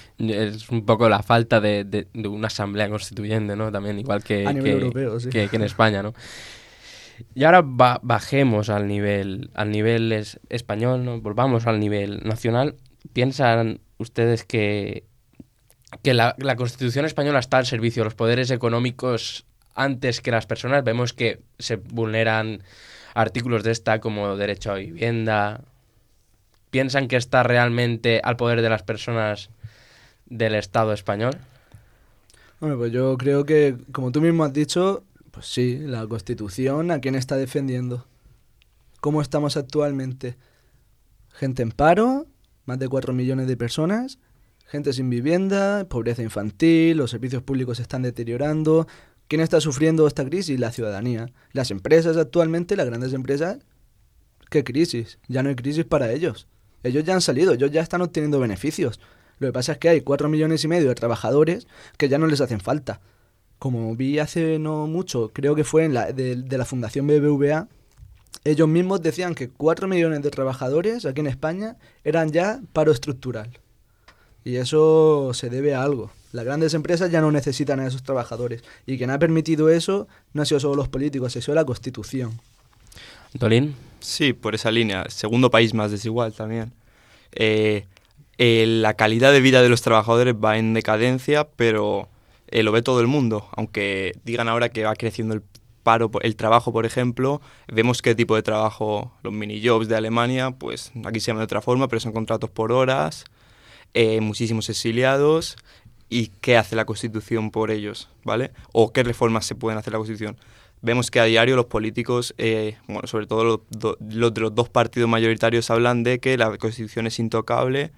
Es un poco la falta de, de, de una asamblea constituyente, ¿no? También igual que, a nivel que, europeo, sí. que, que en España, ¿no? Y ahora ba- bajemos al nivel, al nivel es- español, ¿no? Volvamos al nivel nacional. ¿Piensan ustedes que, que la, la Constitución española está al servicio de los poderes económicos antes que las personas? Vemos que se vulneran artículos de esta como derecho a vivienda. ¿Piensan que está realmente al poder de las personas del Estado español? Bueno, pues yo creo que, como tú mismo has dicho, pues sí, la Constitución, ¿a quién está defendiendo? ¿Cómo estamos actualmente? Gente en paro, más de cuatro millones de personas, gente sin vivienda, pobreza infantil, los servicios públicos se están deteriorando. ¿Quién está sufriendo esta crisis? La ciudadanía. Las empresas actualmente, las grandes empresas, ¿qué crisis? Ya no hay crisis para ellos. Ellos ya han salido, ellos ya están obteniendo beneficios. Lo que pasa es que hay cuatro millones y medio de trabajadores que ya no les hacen falta. Como vi hace no mucho, creo que fue en la, de, de la Fundación B B V A, ellos mismos decían que cuatro millones de trabajadores aquí en España eran ya paro estructural. Y eso se debe a algo. Las grandes empresas ya no necesitan a esos trabajadores. Y quien ha permitido eso no ha sido solo los políticos, ha sido la Constitución. ¿Antolín? Sí, por esa línea. Segundo país más desigual también. Eh, eh, la calidad de vida de los trabajadores va en decadencia, pero eh, lo ve todo el mundo. Aunque digan ahora que va creciendo el paro, el trabajo, por ejemplo, vemos qué tipo de trabajo, los mini-jobs de Alemania, pues aquí se llama de otra forma, pero son contratos por horas, eh, muchísimos exiliados. ¿Y qué hace la Constitución por ellos? ¿Vale? ¿O qué reformas se pueden hacer en la Constitución? Vemos que a diario los políticos, eh, bueno, sobre todo los, do, los de los dos partidos mayoritarios, hablan de que la Constitución es intocable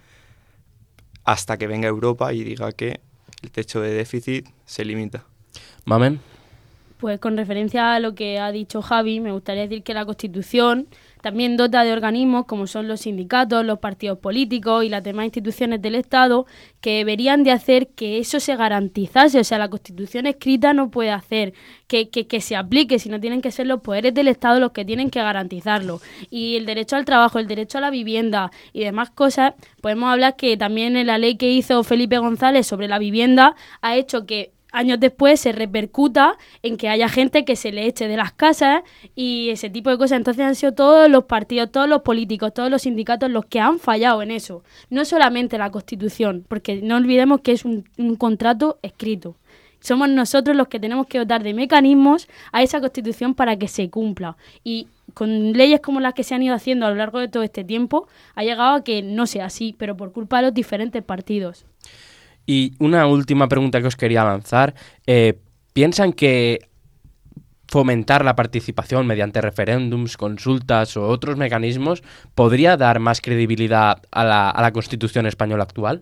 hasta que venga Europa y diga que el techo de déficit se limita. Mamen. Pues con referencia a lo que ha dicho Javi, me gustaría decir que la Constitución también dota de organismos como son los sindicatos, los partidos políticos y las demás instituciones del Estado que deberían de hacer que eso se garantizase. O sea, la Constitución escrita no puede hacer que, que, que se aplique, sino tienen que ser los poderes del Estado los que tienen que garantizarlo. Y el derecho al trabajo, el derecho a la vivienda y demás cosas, podemos hablar que también en la ley que hizo Felipe González sobre la vivienda ha hecho que años después se repercuta en que haya gente que se le eche de las casas y ese tipo de cosas. Entonces han sido todos los partidos, todos los políticos, todos los sindicatos los que han fallado en eso. No solamente la Constitución, porque no olvidemos que es un, un contrato escrito. Somos nosotros los que tenemos que dotar de mecanismos a esa Constitución para que se cumpla. Y con leyes como las que se han ido haciendo a lo largo de todo este tiempo, ha llegado a que no sea así, pero por culpa de los diferentes partidos. Y una última pregunta que os quería lanzar. Eh, ¿Piensan que fomentar la participación mediante referéndums, consultas o otros mecanismos podría dar más credibilidad a la, a la Constitución española actual?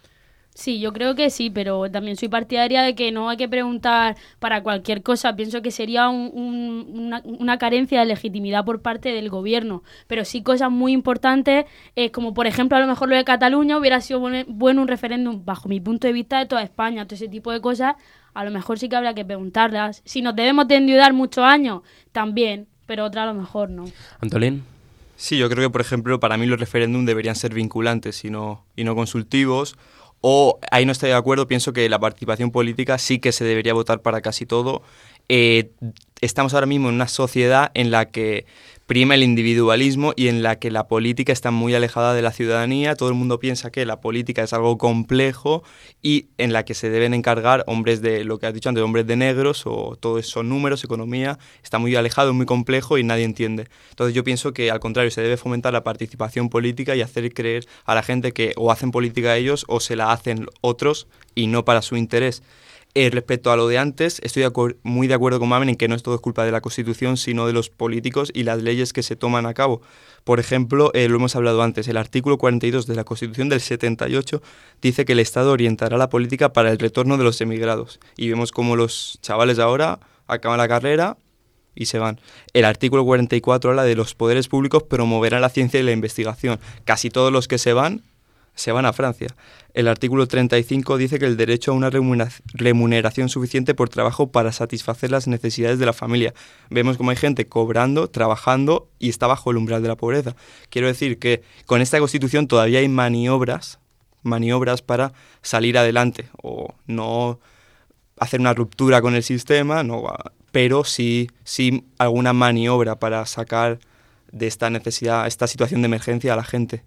Sí, yo creo que sí, pero también soy partidaria de que no hay que preguntar para cualquier cosa. Pienso que sería un, un, una, una carencia de legitimidad por parte del gobierno, pero sí cosas muy importantes, eh, como por ejemplo a lo mejor lo de Cataluña hubiera sido bueno, bueno un referéndum, bajo mi punto de vista, de toda España. Todo ese tipo de cosas, a lo mejor sí que habría que preguntarlas. Si nos debemos de endeudar muchos años, también, pero otra a lo mejor no. ¿Antolín? Sí, yo creo que, por ejemplo, para mí los referéndums deberían ser vinculantes y no, y no consultivos. O, ahí no estoy de acuerdo, pienso que la participación política sí que se debería votar para casi todo. Eh, estamos ahora mismo en una sociedad en la que prima el individualismo y en la que la política está muy alejada de la ciudadanía. Todo el mundo piensa que la política es algo complejo y en la que se deben encargar hombres de, lo que has dicho antes, hombres de negros, o todo eso son números, economía, está muy alejado, muy complejo y nadie entiende. Entonces yo pienso que al contrario se debe fomentar la participación política y hacer creer a la gente que o hacen política ellos o se la hacen otros y no para su interés. Eh, respecto a lo de antes, estoy de acu- muy de acuerdo con Mamen en que no es todo culpa de la Constitución, sino de los políticos y las leyes que se toman a cabo. Por ejemplo, eh, lo hemos hablado antes, el artículo cuarenta y dos de la Constitución del setenta y ocho dice que el Estado orientará la política para el retorno de los emigrados. Y vemos cómo los chavales ahora acaban la carrera y se van. El artículo cuarenta y cuatro habla de los poderes públicos promoverán la ciencia y la investigación. Casi todos los que se van se van a Francia. El artículo treinta y cinco dice que el derecho a una remuneración suficiente por trabajo para satisfacer las necesidades de la familia. Vemos como hay gente cobrando, trabajando y está bajo el umbral de la pobreza. Quiero decir que con esta Constitución todavía hay maniobras, maniobras para salir adelante o no hacer una ruptura con el sistema, no pero sí, sí alguna maniobra para sacar de esta necesidad, esta situación de emergencia a la gente.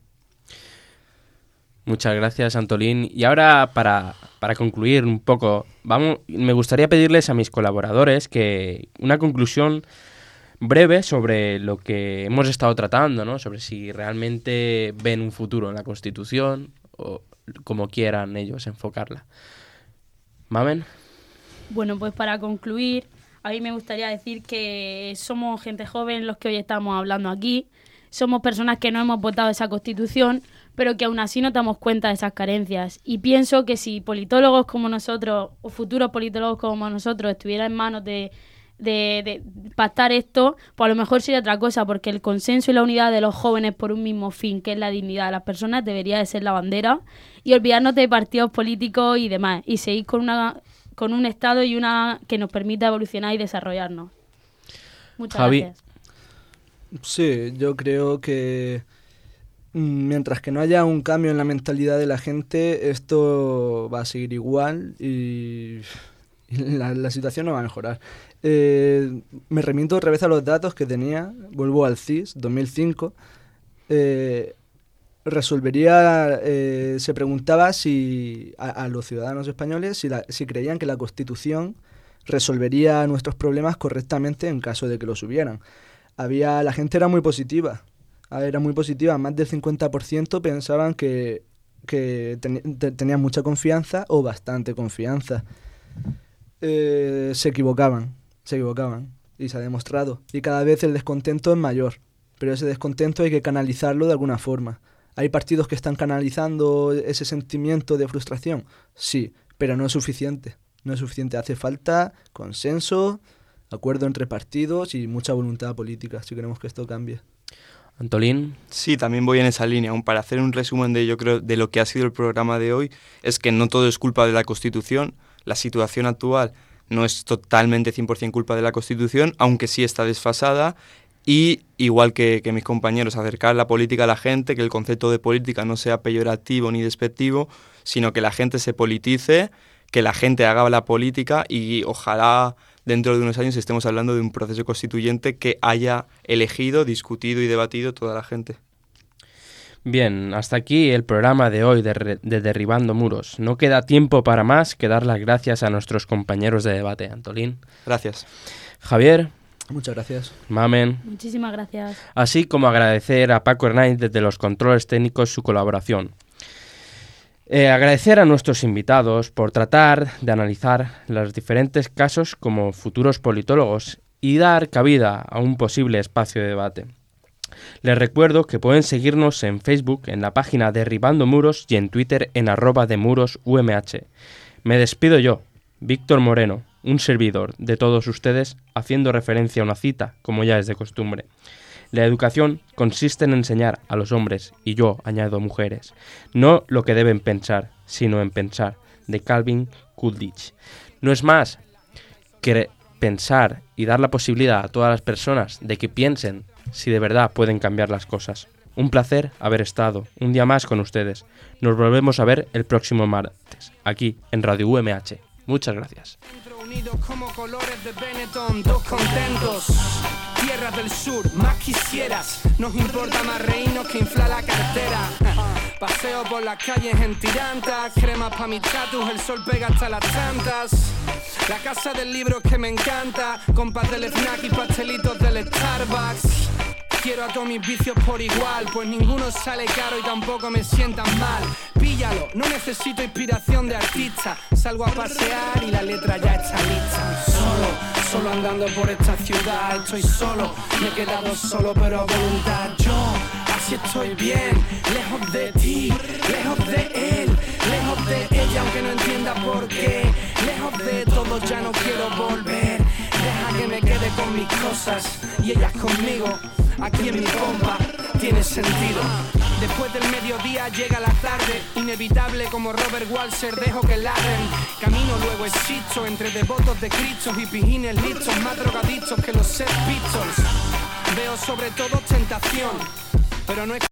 Muchas gracias, Antolín. Y ahora, para, para concluir un poco, vamos, me gustaría pedirles a mis colaboradores que una conclusión breve sobre lo que hemos estado tratando, ¿no? Sobre si realmente ven un futuro en la Constitución o como quieran ellos enfocarla. ¿Mamen? Bueno, pues para concluir, a mí me gustaría decir que somos gente joven los que hoy estamos hablando aquí. Somos personas que no hemos votado esa Constitución, pero que aún así nos damos cuenta de esas carencias. Y pienso que si politólogos como nosotros, o futuros politólogos como nosotros, estuvieran en manos de, de, de pactar esto, pues a lo mejor sería otra cosa, porque el consenso y la unidad de los jóvenes por un mismo fin, que es la dignidad de las personas, debería de ser la bandera, y olvidarnos de partidos políticos y demás, y seguir con una con un Estado y una que nos permita evolucionar y desarrollarnos. Muchas Javi. gracias. Sí, yo creo que mientras que no haya un cambio en la mentalidad de la gente, esto va a seguir igual y, y la, la situación no va a mejorar. Eh, me remito otra vez a los datos que tenía, vuelvo al C I S, dos mil cinco. Eh, resolvería, eh, se preguntaba si a, a los ciudadanos españoles si, la, si creían que la Constitución resolvería nuestros problemas correctamente en caso de que los hubieran. Había, la gente era muy positiva, era muy positiva, más del cincuenta por ciento pensaban que, que ten, te, tenían mucha confianza o bastante confianza. Eh, se equivocaban, se equivocaban y se ha demostrado. Y cada vez el descontento es mayor, pero ese descontento hay que canalizarlo de alguna forma. ¿Hay partidos que están canalizando ese sentimiento de frustración? Sí, pero no es suficiente. No es suficiente. Hace falta consenso, acuerdo entre partidos y mucha voluntad política si queremos que esto cambie. Antolín. Sí, también voy en esa línea. Aún para hacer un resumen de, yo creo, de lo que ha sido el programa de hoy, es que no todo es culpa de la Constitución. La situación actual no es totalmente cien por ciento culpa de la Constitución, aunque sí está desfasada. Y, igual que, que mis compañeros, acercar la política a la gente, que el concepto de política no sea peyorativo ni despectivo, sino que la gente se politice, que la gente haga la política y ojalá dentro de unos años estemos hablando de un proceso constituyente que haya elegido, discutido y debatido toda la gente. Bien, hasta aquí el programa de hoy de, de Derribando Muros. No queda tiempo para más que dar las gracias a nuestros compañeros de debate. Antolín. Gracias. Javier. Muchas gracias. Mamen. Muchísimas gracias. Así como agradecer a Paco Hernández desde los controles técnicos su colaboración. Eh, agradecer a nuestros invitados por tratar de analizar los diferentes casos como futuros politólogos y dar cabida a un posible espacio de debate. Les recuerdo que pueden seguirnos en Facebook en la página Derribando Muros y en Twitter en arroba de muros umh. Me despido yo, Víctor Moreno, un servidor de todos ustedes, haciendo referencia a una cita, como ya es de costumbre. La educación consiste en enseñar a los hombres, y yo añado mujeres, no lo que deben pensar, sino en pensar, de Calvin Coolidge. No es más que pensar y dar la posibilidad a todas las personas de que piensen si de verdad pueden cambiar las cosas. Un placer haber estado un día más con ustedes. Nos volvemos a ver el próximo martes, aquí en Radio U M H. Muchas gracias. Unidos como colores de Benetton, dos contentos. Tierras del sur, más quisieras. Nos importa más reírnos que inflar la cartera. Paseo por las calles en tirantas, crema pa' mi tatus, el sol pega hasta las tantas. La casa del libro que me encanta, compas del snack y pastelitos del Starbucks. Quiero a todos mis vicios por igual, pues ninguno sale caro y tampoco me sientan mal. Píllalo, no necesito inspiración de artista. Salgo a pasear y la letra ya está lista. Solo, solo andando por esta ciudad. Estoy solo, me he quedado solo pero a voluntad. Yo, así estoy bien, lejos de ti, lejos de él, lejos de ella aunque no entienda por qué. Lejos de todo ya no quiero volver. Deja que me quede con mis cosas y ellas conmigo. Aquí en mi pompa tiene sentido. Después del mediodía llega la tarde, inevitable como Robert Walser, dejo que ladren. Camino luego existo entre devotos de Cristo y pijines listos, más drogadictos que los Sex Pistols. Veo sobre todo tentación, pero no es